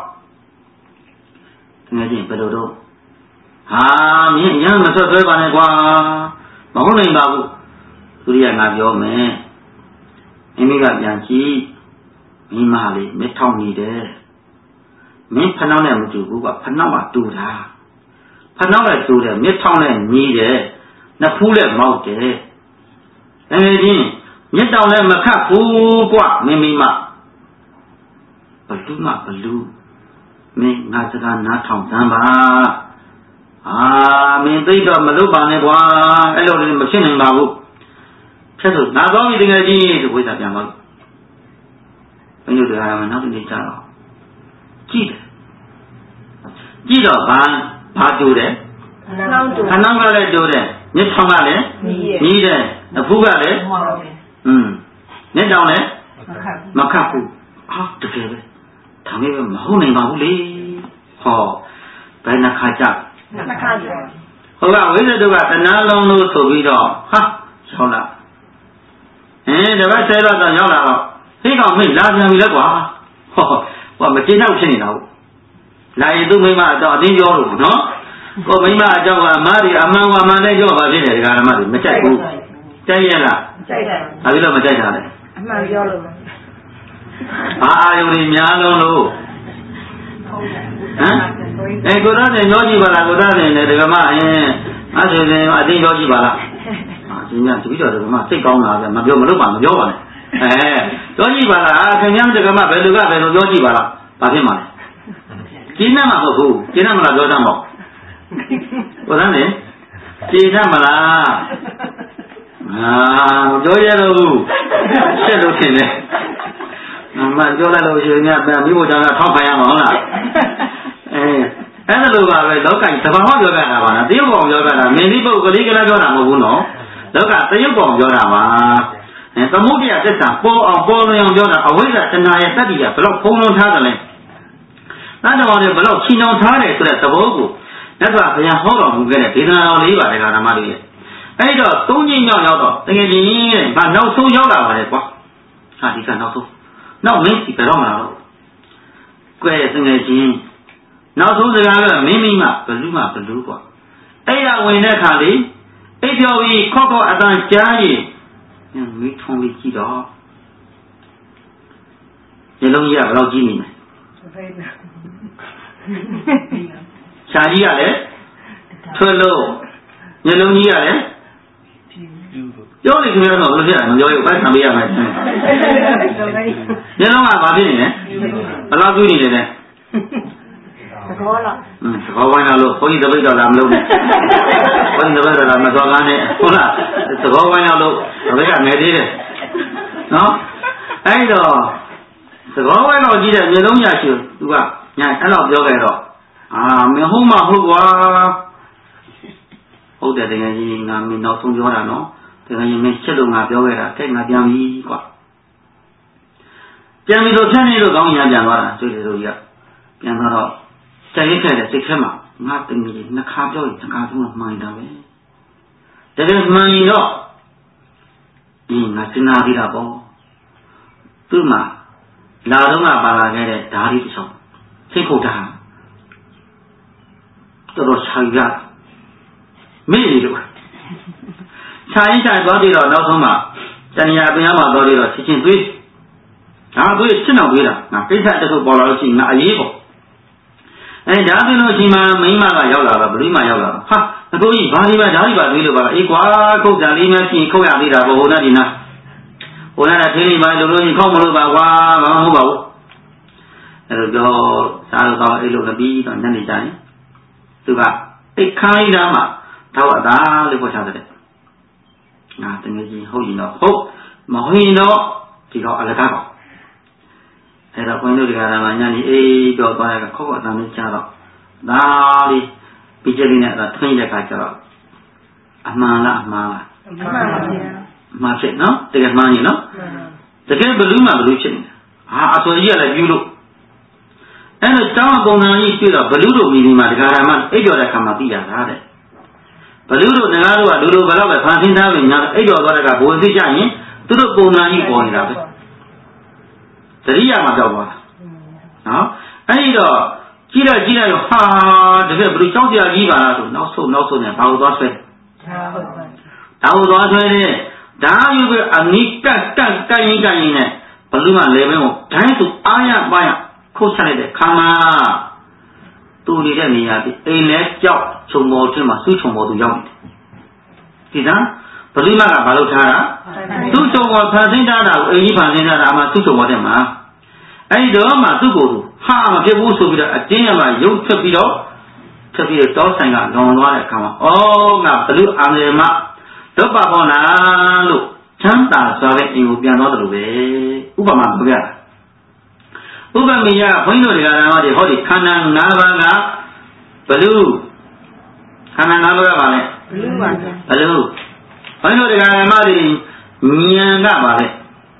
ငါချင်းဘယ်လိုတော့မင်းရမ်းမဆွဆွဲပါနဲ့ကွာမဟုတ်နိုင်ပါဘူးသူရိယငါပြောမယ်မိကပြန်ကြည့်မိမလေးမထောင်နေတယ်မင်းဖနှောင်းနဲ့မတူဘူးကဖနှောင်းကတူတာဖနှောင်းနဲ့တူတယ်မထောင်နဲ့ညီးတယ်နှစ်ဖူးနဲ့မောက်တယ်ချင်းမြစ်တောင်နဲ့မခတ်ဘူးကွမိမဘလူးမဘလူးမင်းငါစကားနားထောင်စမ်းပါမင်းသိတော့မလုပ်ပါနဲ့ကွာအဲ့လိုလည်းမဖြစ်နိုင်ပါဘူးဖြတ်လို့နားကောင်းပြီတကယ်ကြီးဒီဝိသပြန်ပါလို့ဘယ်လိုတရားမှနောက်တစ်နေ့ကျတော့ကြည့်တော့ဘာတူတယ်ခဏကလည်းတူတယ်မြစ်ထောင်ကလည်းညီးတယ်အဖူးကလည်းမြစ်တောင်လည်းမခတ်ဘူးတကယ်ပဲဒါပေမဲ့မဟုတ်နိုင်ပါဘူးလေဘယ်နှခါကြနှစ်ခါကြဟိုကဝိဇ္ဇတုကတဏှာလုံးလို့ဆိုပြီးတော့ဟာရောက်လာတပတ်ဆဲတော့ရောက်လာတော့ဒီကောင်မိလာပြန်ပြီလဲကွာဟောမကျေနပ်ဖြစ်နေတာဟုတ်လာရင်သူ့မိမတော့အတင်းပြောလို့နော်ကိုမိမအကြောင်းကအမားတွေအမှန်ကမှန်နဲ့ကြောပါဖြစ်တယ်ဒီကဓမ္မတွေမကြိုက်ဘူးကြိုက်ရလားကြိုက်တယ်ဒါပြီးတော့မကြိုက်တာလေအမှန်ပြောလို့အာယုန်ကြီးများလုံးလို့ကိုသားနဲ့ပြောကြည့်ပါလားကိုသားနဲ့ဒီကမှအဲ့ဆိုရင်အတင်းပြောကြည့်ပါလားဒီညတပည့်တော်ဒီကမှစိတ်ကောင်းလာဗျမပြောမလို့ပါမပြောပါနဲ့ပြောကြည့်ပါလားခင်ဗျားဒီကမှဘယ်လိုပြောကြည့်ပါလားဘာဖြစ်မှာလဲကျင်းနေမှာမဟုတ်ဘူးကျင်းနေမလားပြောတတ်မို့ကိုသားနဲ့ကျင်းနေမလားမပြောရတော့ဘူးရှက်လို့ထင်တယ်မပြောလိုက်လို့ရှိရင်ပြန်မိဖို့ကြောင့်ထောက်ခံရမှာဟုတ်လားအဲ့ဒါလိုပါပဲလောကကြီးသဘာဝပြောတာပါလားတရုပ်ကောင်ပြောတာမင်းဒီပုဂ္ဂလိကလည်းပြောတာမဟုတ်ဘူးနော်လောကတရုပ်ကောင်ပြောတာပါသမုဒ္ဒရာသစ္စာပေါ်အောင်ပေါ်လွင်အောင်ပြောတာအဝိဇ္ဇာတဏှာရဲ့တတ္တိကဘလို့ဖုံးလုံးထားတယ်လဲတဏှာတော်တွေဘလို့ချီနှောင်ထားတယ်ဆိုတဲ့သဘောကိုမြတ်စွာဘုရားဟောတော်မူခဲ့တဲ့ဒေသနာတော်လေးပါတယ်ဓမ္မတွေရဲ့အဲ့တော့သုံးညမြောက်ရောက်တော့တကယ်ကြီးတဲ့ဘာနောက်ဆုံးရောက်လာပါလေကွာဟာဒီကနောက်ဆုံးနောက်မင်းဒီဘယ်တော့မှလာတော့ကွဲတကယ်ကြီးနောက်ဆုံးစကားကမင်းမိမဘလူးမှဘလူးကွာအဲ့ဒါဝင်တဲ့ခါလေးအိပ်ပြောပြီးခော့ခော့အတန်ကြားရင်မီးထုံးပြီးကြည့်တော့ညလုံးကြီးကဘယ်လောက်ကြီးနေလဲရှားကြီးကလည်းထွတ်လို့ညလုံးကြီးကလည်းပြောနေကြတော့ဘယ်လိုဖြစ်လဲမပြောရဘူးဖိုက်ဆံပေးရမယ်ညလုံးကဘာဖြစ်နေလဲဘယ်လောက်ကြီးနေလဲသဘောလားသဘောဝိုင်းလို့ဘုန်းကြီးတပိတ်တော့လာမလို့နဲ့ဘုန်းကြီးတပိတ်တော့လာမစော်ကားနဲ့ဟုတ်လားသဘောဝိုင်းလို့တပိတ်ကငယ်သေးတယ်နော်အဲ့တော့သဘောဝိုင်းတော့ကြီးတဲ့မျိုးလုံးညာရှိသူကညာအဲ့တော့ပြောခဲ့တော့မဟုတ်မဟုတ်ကွာဟုတ်တယ်တကယ်ကြီးငါမင်းနောက်ဆုံးပြောတာနော်တကယ်ကြီးမင်းချက်လို့ငါပြောခဲ့တာတဲ့ငါပြန်ပြီကွာပြန်ပြီလို့ဖြတ်နေလို့ကောင်းညာပြန်သွားတာတွေ့တယ်လို့ကြီးကပြန်တော့ကြိုက်ခဲ့တဲ့စိတ်ထဲမှာငါတမီးနှစ်ခါပြောရင်တစ်ခါသုံးတော့မှန်တာပဲတကယ်မှန်ရင်တော့ငါစဉ်းစားပြီးတာပေါ့သူ့မှာလာတော့မှပါလာခဲ့တဲ့ဓာရီတစ်ချောင်းစိတ်ခုတ်တာတော်ဆာရမေ့နေလို့ခြာရင်ခြာသွားပြီးတော့နောက်ဆုံးမှာတဏှာပင်ရမှာသွားပြီးတော့ချင်းသွေးဒါသွေးချင်းအောင်သွေးတာငါကိစ္စတစ်ခုပေါ်လာလို့ရှိရင်ငါအေးပေါ့ဒါဆိုလို့ရှိမှမိမကရောက်လာတော့ဘယ်လိုမှရောက်လာတော့ဟာအကိုကြီးဘာလေးပါဓာရီပါသွေးလို့ပါအေးကွာခုတ်ကြလေးများရှိရင်ခုတ်ရသေးတာပေါ့ဟိုနဲ့ဒီနာဟိုနဲ့ထင်းလေးပါလို့ရှိရင်ခုတ်မလို့ပါကွာဘာမှမဟုတ်ပါဘူးအဲ့လိုတော့စားလို့တော့အဲ့လိုလည်းပြီးတော့ညနေကျရင်သူကအိတ်ခိုင်းတာမှထောက်အသားလို့ပြောထားတယ်ငါတကယ်ကြီးဟုတ်ရင်တော့ဟုတ်မဟုတ်ရင်တော့ဒီတော့အလကားပါအဲ့တော့ဘုန်းကြီးတို့ကလည်းညနေအေးတော့သွားရတာခေါက်အတန်လေးချတော့ဒါလေးပြီးကြလေးနဲ့အဲ့ဒါထွင်းတဲ့ခါကျတော့အမှန်လားအမှားလားအမှန်ပါဗျာအမှားဖြစ်နော်တကယ်မှန်ရင်နော်တကယ်ဘလူးမှဘလူးဖြစ်နေတာအစောကြီးကလည်းပြုလို့အဲ့တော့တောင်းပုံစံကြီးတွေ့တော့ဘလူးတို့မိမိမှာဒကာရမအိပ်ကျော်တဲ့ခါမှာသိရတာတဲ့ဘလူးတို့ငါတို့ကလူလိုဘယ်တော့ပဲဖန်ဆင်းထားပြီညာအိပ်ကျော်သွားတဲ့ကဘိုးသိကြရင်သူတို့ပုံစံကြီးပေါ်နေတာပဲသတိရမှာကြောက်သွားတာနော်အဲ့ဒီတော့ကြည့်လိုက်တော့ဟာတကယ်ဘလူးကြောက်ကြကြီးပါလားဆိုနောက်ဆုံးနဲ့ဘာလို့သွားဆွဲဒါဟုတ်သွားဆွဲတယ်ဒါယူပြီးအနိကတ်ရင်နဲ့ဘလူးကလေဘင်းကိုဒိုင်းဆိုအားရပါရခုတ်ချလိုက်တဲ့ခါမှာသူ့နေတဲ့နေရာဒီအိမ်လဲကြောက်ခြုံပေါ်ချင်းမှာစူးခြုံပေါ်သူရောက်နေတယ်ဒီကဘလူးမကဘာလို့ထားတာသူ့ခြုံပေါ်ဖန်ဆင်းထားတာကိုအိမ်ကြီးဖန်ဆင်းထားတာအမှစူးခြုံပေါ်တဲ့မှာအဲ့ဒီတော့မှသူ့ကိုယ်သူဟာမဖြစ်ဘူးဆိုပြီးတော့အတင်းရမှာရုပ်ထွက်ပြီးတော့တောဆိုင်ကလွန်သွားတဲ့အခါမှာငါဘလူးအာမေမဒုပ္ပဘောနာလို့ချမ်းသာစွာတဲ့အိမ်ကိုပြန်သွားတယ်လို့ပဲဥပမာပြောပြတာဥပမေယဘုန်းကြီးတို့တွေကဓမ္မတွေဟောဒီခန္ဓာ၅ပါးကဘလူးခန္ဓာ၅ပါးကပါလဲဘလူးပါဗျာဘလူးဘုန်းကြီးတို့တွေကဓမ္မတွေဉာဏ်ကပါလဲ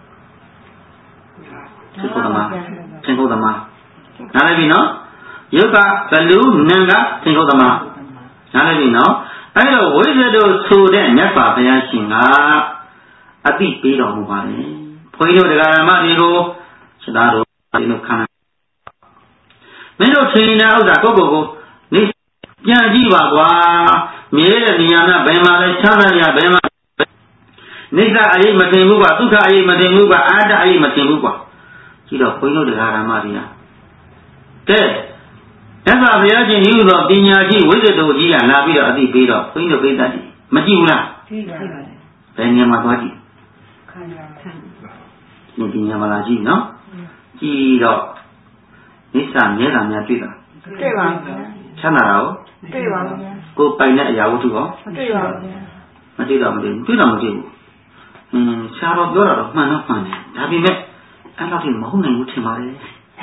သင်္ကုတ္တမနားလည်ပြီနော်ယုတ်ကဘလူးနံကသင်္ကုတ္တမနားလည်ပြီနော်အဲ့တော့ဝိဇ္ဇတို့ဆိုတဲ့မြတ်စွာဘုရားရှင်ကအတိပေးတော်မူပါတယ်ဘုန်းကြီးတို့တရားဓမ္မတွေကိုစတာတို့ဒီလိုခန္ဓာမင်းတို့ထင်နေတဲ့ဥစ္စာကိုယ့်ကိုယ်နေပြန်ကြည့်ပါကွာမြဲတဲ့နေရာကဘယ်မှာလဲချမ်းသာရဘယ်မှာနိစ္စအရေးမတင်ဘူးကွာဒုက္ခအရေးမတင်ဘူးကွာအတ္တအရေးမတင်ဘူးကွာကြည့်တော့ဘုန်းကြီးတို့တရားဓမ္မတွေကကဲမြတ်စွာဘုရားရှင်ဤသို့သောပညာရှိဝိဇ္ဇတို့ကြီးကလာပြီးတော့အသိပေးတော့ဘုန်းကြီးတို့ပိဋကတ်ကြီးမကြည့်ဘူးလားကြည့်ပါပါတယ်ဘယ်နေရာမှာသွားကြည့်ခန္ဓာဒီနေရာမှာလာကြည့်နော်ကြည့်တော့နိစ္စမြဲတာများတွေ့တာတွေ့ပါဘူးချမ်းသာတာရောတွေ့ပါဘူးကိုယ်ပိုင်တဲ့အရာဝတ္ထုရောတွေ့ပါဘူးမတွေ့တော့မတွေ့ဘူးတွေ့တော့မတွေ့ဘူးဆရာတော်ပြောတာတော့မှန်တော့မှန်တယ်ဒါပေမဲ့အဲ့လောက်ထိမဟုတ်နိုင်ဘူးထင်ပါလေ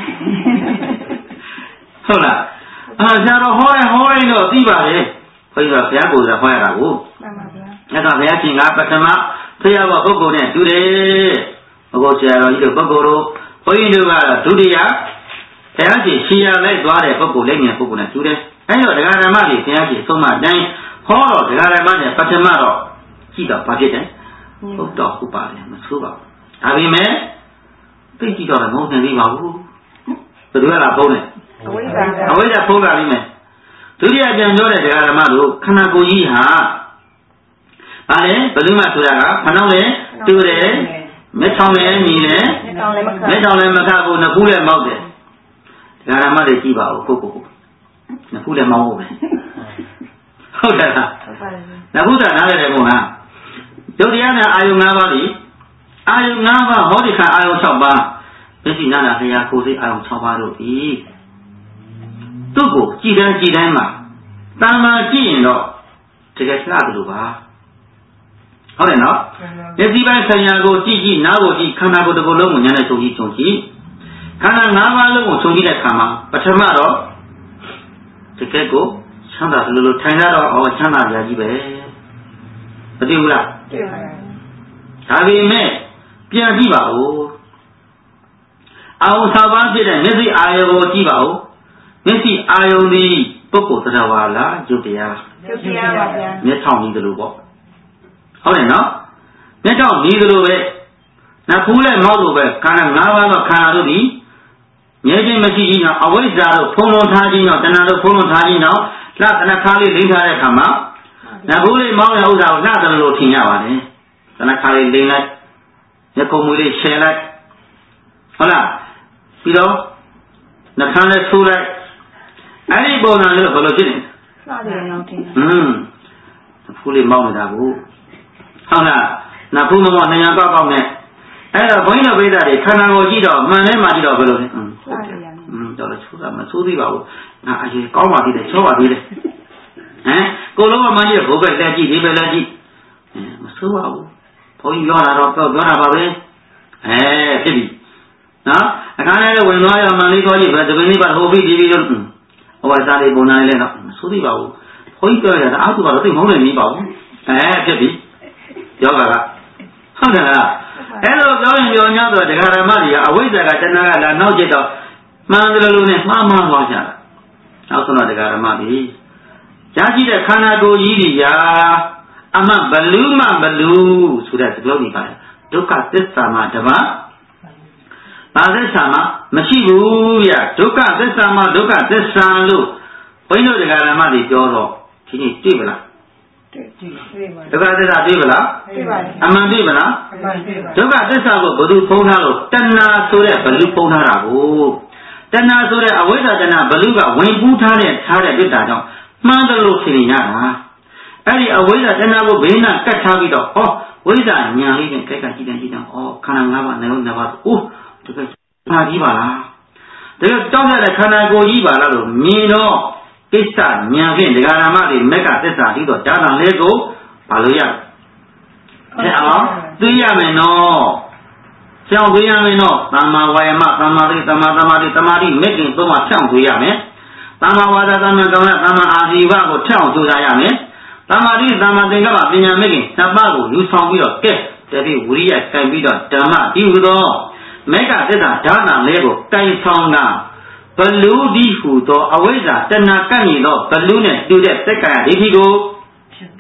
ဟုတ်လားဆရာတော်ဟောရင်တော့သိပါလေဘုရားဘုရားကိုယ်ကဟောရတာကိုမှန်ပါဗျာအဲ့တော့ဘုရားရှင်ကပထမဖျားဘောပုဂ္ဂိုလ်နဲ့တူတယ်ဘုရားဆရာတော်ကြီးတို့ပုဂ္ဂိုလ်တို့ဘုန်းကြီးတို့ကတော့ဒုတိယဘုရားရှင်ရှီယာလိုက်သွားတဲ့ပုဂ္ဂိုလ်လက်မြင်ပုဂ္ဂိုလ်နဲ့တူတယ်အဲ့တော့ဒကာဓမ္မတွေဘုရားရှင်ဆုံးမတိုင်းဟောတော့ဒကာဓမ္မနဲ့ပထမတော့ကြည့်တော့ဘာဖြစ်တယ်ဟုတ်တော့ဟုတ်ပါလေမဆိုးပါဘူးဒါပေမဲ့သိကြည့်တော့မဟုတ်နိုင်သေးပါဘူးဘယ်လိုလဲဖုံးတယ်အဝိဇ္ဇာဖုံးတာလိမ့်မယ်ဒုတိယပြန်ပြောတဲ့ဒကာဓမ္မတို့ခန္ဓာကိုယ်ကြီးဟာဗာလေဘယ်လိုမှဆိုတာကခဏလေတူတယ်မျက်ချောင်းလည်းမြည်တယ်မျက်ချောင်းလည်းမခဘူးနှစ်ဖူးလည်းမောက်တယ်ဒကာဓမ္မတွေကြည့်ပါဦးကိုနှစ်ဖူးလည်းမောက်ဖို့ပဲဟုတ်တယ်လားနှစ်ဖူးကနားရတယ်မို့လားဒုတိယနဲ့အာယုံ၅ပါးဒီအာယုံ၅ပါးဟောဒီခါအာယုံ၆ပါးမျက်စိနာနာလျှာကိုယ်စိတ်အာယုံ6ပါးတို့ဤသူ့ကိုကြည်တိုင်းမှာတာမာကြည့်ရင်တော့တကယ်လှတယ်လို့ပါဟုတ်တယ်နော်မျက်စိပိုင်းဆရာကိုကြည့်နားကိုကြည့်ခန္ဓာကိုယ်တစ်ခုလုံးကိုဉာဏ်နဲ့ခြုံကြည့်ခန္ဓာ၅ပါးလုံးကိုခြုံကြည့်တဲ့အခါမှာပထမတော့တကယ်ကိုချမ်းသာတယ်လို့ထိုင်ရတော့ချမ်းသာကြကြီးပဲမသိဘူးလားသိပါပါဒါပေမဲ့ပြန်ကြည့်ပါဦးအာယုံ၆ပါးဖြစ်တဲ့မျက်စိအာယုံကိုကြည့်ပါဦးမျက်စိအာယုံဒီပုဂ္ဂိုလ်တရားပါလားယုတ်တရားပါဗျာမျက်ထောင်ကြီးတယ်လို့ပေါ့ဟုတ်တယ်နော်မျက်ထောင်ကြီးတယ်လို့ပဲနှစ်ဖူးလည်းမောက်လို့ပဲခန္ဓာ၅ပါးသောခန္ဓာတို့ဒီမြဲခြင်းမရှိခြင်းကြောင့်အဝိဇ္ဇာတို့ဖုံးလွန်ထားခြင်းကြောင့်တဏှာတို့ဖုံးလွန်ထားခြင်းကြောင့်လှတဏခါလေးလိမ့်ထားတဲ့အခါမှာနှစ်ဖူးလေးမောက်တဲ့ဥစ္စာကိုလှတယ်လို့ထင်ရပါတယ်တဏခါလေးလိမ့်လိုက်မျက်ခုံးမွေးလေးရှယ်လိုက်ဟုတ်လားပြီးတော့နှာခမ်းလေးဆိုးလိုက်အဲ့ဒီပုံစံလေးဘယ်လိုဖြစ်နေလဲလှတယ်လို့ထင်ဖူးလေးမောက်နေတာကိုဟုတ်လားနဖူးမမောက်200ပေါက်နဲ့အဲ့တော့ဘုန်းကြီးတို့ပိဋကတွေခန္ဓာကိုယ်ကြည့်တော့မှန်လဲမှကြည့်တော့ဘယ်လိုလဲတော်တော်ချိုးတာမဆိုးသေးပါဘူးငါအရင်ကောင်းပါသေးတယ်ချောပါသေးတယ်ကိုလုံးကမှကြည့်ဘိုးပဲလက်ကြည့်ဒီပဲလက်ကြည့်မဆိုးပါဘူးဘုန်းကြီးပြောတာတော့ပြောတာပါပဲဖြစ်ပြီနော်အခါထဲဝင်သွားရမှန်လေးသွားကြည့်ပဲတပင်းလေးပါဟိုပြီးဒီပြီးလို့ဟိုကစားလေးပုံနာလေးလည်းတော့မဆိုးသေးပါဘူးဘုန်းကြီးပြောရတာအောက်ကတော့သိမဟုတ်နိုင်ဘူးပါဘူးဖြစ်ပြီယောဂကဟုတ်တယ်လားအဲ့လိုပြောရင်ပြော냐ဆိုတော့ဒကာဓမ္မတွေကအဝိဇ္ဇာကတဏှာကလာနောက်ကျတော့မှန်တယ်လို့နဲ့မှားသွားကြတာနောက်ဆုံးတော့ဒကာဓမ္မတွေရရှိတဲ့ခန္ဓာကိုယ်ကြီးတွေရာအမှဘလူးမှဘလူးဆိုတဲ့စကားလုံးတွေပါတယ်ဒုက္ခသစ္စာမှာဓမ္မဘာသစ္စာမှာမရှိဘူးဗျဒုက္ခသစ္စာမှာဒုက္ခသစ္စာလို့ဘုန်းကြီးတို့ဒကာဓမ္မတွေပြောတော့ဒီနေ့တွေ့ပလားဒုက္ခသစ္စာတွေ့ပလားတွေ့ပါဘူးအမှန်တွေ့ပလားအမှန်တွေ့ပါဒုက္ခသစ္စာကိုဘယ်သူဖုံးထားလို့တဏှာဆိုတဲ့ဘလူဖုံးထားတာကိုတဏှာဆိုတဲ့အဝိဇ္ဇာတဏှာဘလူကဝင်ပူးထားတဲ့ပြစ်တာကြောင့်မှန်တယ်လို့ထင်နေရတာအဲ့ဒီအဝိဇ္ဇာတဏှာကိုဘေးနာကတ်ထားပြီးတော့ဝိဇ္ဇာညာလေးနဲ့ကြိုက်ကကြည့်တယ်ခန္ဓာ၅ပါးနေလို့၅ပါးအိုးတကယ်ခန္ဓာကြီးပါလားတကယ်တောင်းတဲ့ခန္ဓာကိုယ်ကြီးပါလားလို့မြင်တော့ကိစ္စညာဖြင့်ဒကာဓမ္မတွေမက်ကသစ္စာပြီးတော့ဈာန်လေးကိုဘာလို့ရလဲအောင်သိရမယ်နော်ကြောင်သိရမယ်နော်သမ္မာဝါယမသမ္မာတိသမ္မာသမာဓိသမာဓိမက်ကင်သုံးပါဖြောင့်သိရမယ်သမ္မာဝါစာသမ္မာကမ္မသမ္မာအာဇီဝကိုဖြောင့်ကြိုးစားရမယ်သမ္မာတိသမ္မာသင်္ကပ္ပပညာမက်ကင်နှစ်ပါးကိုယူဆောင်ပြီးတော့ကဲတတိဝိရိယကံပြီးတော့ဓမ္မဒီဟုသောမက်ကသစ္စာဈာန်လေးကိုတိုင်ဆောင်တာဘလူဒီဟုသောအဝိဇ္ဇာတဏှာကန့်နေသောဘလူနဲ့တူတဲ့သက္ကာယဒိဋ္ဌိကို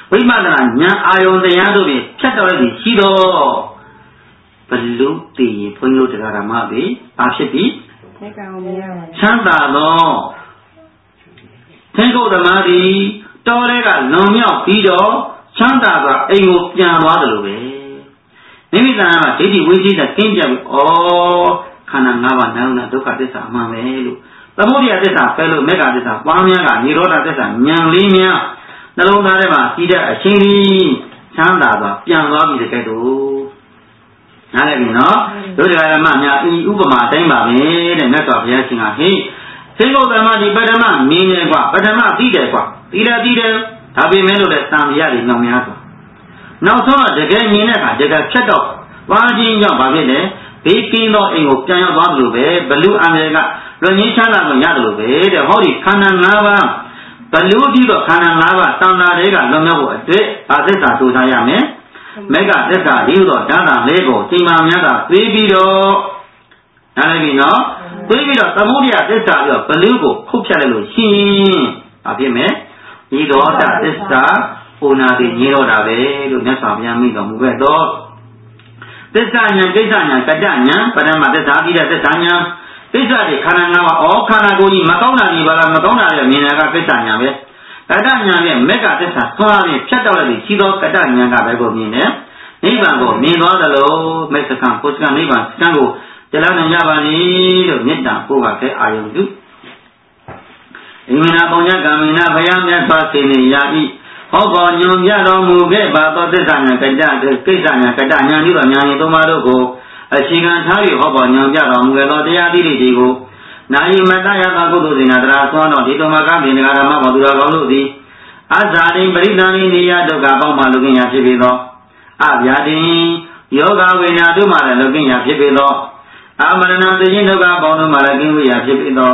ဝိပဿနာဉာဏ်အာယုံတရားတို့ဖြင့်ဖြတ်တော်လိုက်ပြီးရှိတော့ဘလူတည်ဘုန်းကြီးတို့တရားဓမ္မတွေဘာဖြစ်ပြီးချမ်းသာသောသင်္ကုတ်သမားသည်တော်တဲ့ကလွန်မြောက်ပြီးတော့ချမ်းသာစွာအိမ်ကိုပြန်သွားတယ်လို့ပဲမိမိသားကဒိဋ္ဌိဝိသိကင်းပြပြီးခန္ဓာ၅ပါးနာဒုက္ခသစ္စာအမှန်ပဲလို့သမုဒယသစ္စာပဲလို့မေဃသစ္စာပွားများကនិရောဓသစ္စာဉာဏ်လေးများနှလုံးသားထဲမှာရှိတဲ့အချင်းကြီးချမ်းသာစွာပြန်သွားပြီတကယ်တော့နားလည်ပြီနော်တို့တရားဓမ္မများဤဥပမာတိုင်းပါပဲတဲ့မြတ်စွာဘုရားရှင်ကဟေးသင်္ကုတ်ဓမ္မဒီပထမမြင်တယ်ကွာပထမသိတယ်ကွာသိတယ်ဒါပေမဲ့လို့လည်းတန်မြတ်တွေနှောင်များစွာနောက်ဆုံးတကယ်မြင်တဲ့အခါတကယ်ဖြတ်တော့ဘာချင်းကြောင့်ဘာဖြစ်လဲဘေးကင်းသောအိမ်ကိုပြန်ရောက်သွားလို့ပဲဘလူအန္တရာယ်ကလွန်ငင်းချမ်းသာလို့ရတယ်လို့ပဲတဲ့ဟောဒီခန္ဓာ၅ပါးဘလူပြီးတော့ခန္ဓာ၅ပါးတဏ္ဍာတွေကလွန်မြောက်ဖို့အတွက်အာသစ္စာထိုးထားရမယ်မေဃသစ္စာဒီတော့ဓာတ်လေးကိုချိန်မှများတာသိပြီးတော့နားလည်ပြီနော်သိပြီးတော့သမုဒယသစ္စာပြီးတော့ဘလူကိုခုတ်ဖြတ်လိုက်လို့ရှိရင်ဘာဖြစ်မလဲဒီတော့သစ္စာပုံနာပြီးညေတော့တာပဲလို့မြတ်စွာဘုရားမိတော်မူခဲ့တော့သစ္စာဉာဏ်ကိစ္စဉာဏ်ကတ္တဉာဏ်ပထမသစ္စာပြီးတဲ့သစ္စာဉာဏ်ကိစ္စတွေခန္ဓာ၅ပါးခန္ဓာကိုယ်ကြီးမကောင်းတာကြီးပါလားမကောင်းတာလည်းမြင်တာကကိစ္စဉာဏ်ပဲကတ္တဉာဏ်နဲ့မေဃသစ္စာသွားပြီးဖြတ်တော့လိုက်ပြီးရှိသောကတ္တဉာဏ်ကပဲကိုမြင်တယ်နိဗ္ဗာန်ကိုမြင်သွားသလိုမေသကံပုစကနိဗ္ဗာန်စံကိုတရားနိုင်ရပါလိလို့မေတ္တာပို့ပါခဲ့အာယုန်တုဣမနာပုံညကံမိနာဘယမြတ်စွာစေနေရာဤဟောပေါ်ညွန်ပြတော်မူခဲ့ပါသောသစ္စာဉာဏ်ကတ္တကိစ္စဉာဏ်ကတ္တဉာဏ်ဒီလိုဉာဏ်သုံးပါးတို့ကိုအခြေခံထားပြီးဟောပေါ်ညွန်ပြတော်မူခဲ့သောတရားသီးတွေကိုနာယိမတ္တယသကုသိုလ်စေနာတရားသွမ်းတော်ဒီတော်မှာကပင်ဓမ္မဘောသူတော်ကောင်းတို့သည်အဇာတိပရိသန္တိနေယဒုက္ခပေါင်းမှလူကင်ရာဖြစ်ပေသောအဗျာတိယောဂဝေနာတို့မှလည်းလူကင်ရာဖြစ်ပေသောအမရဏသိခြင်းဒုက္ခပေါင်းတို့မှလည်းကင်းဝေရာဖြစ်ပေသော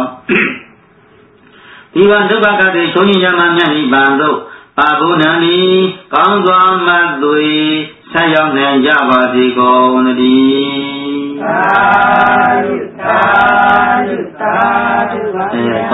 ဒီဝဒုက္ခကတိဆုံးညမှာမြတ်နိဗ္ဗာန်သို့ပါဘုဏံဤကောင်းစွာမတ်သွေဆက်ရောက်နိုင်ကြပါစေကုန်သတည်းသာဓုသာဓုသာဓုပါ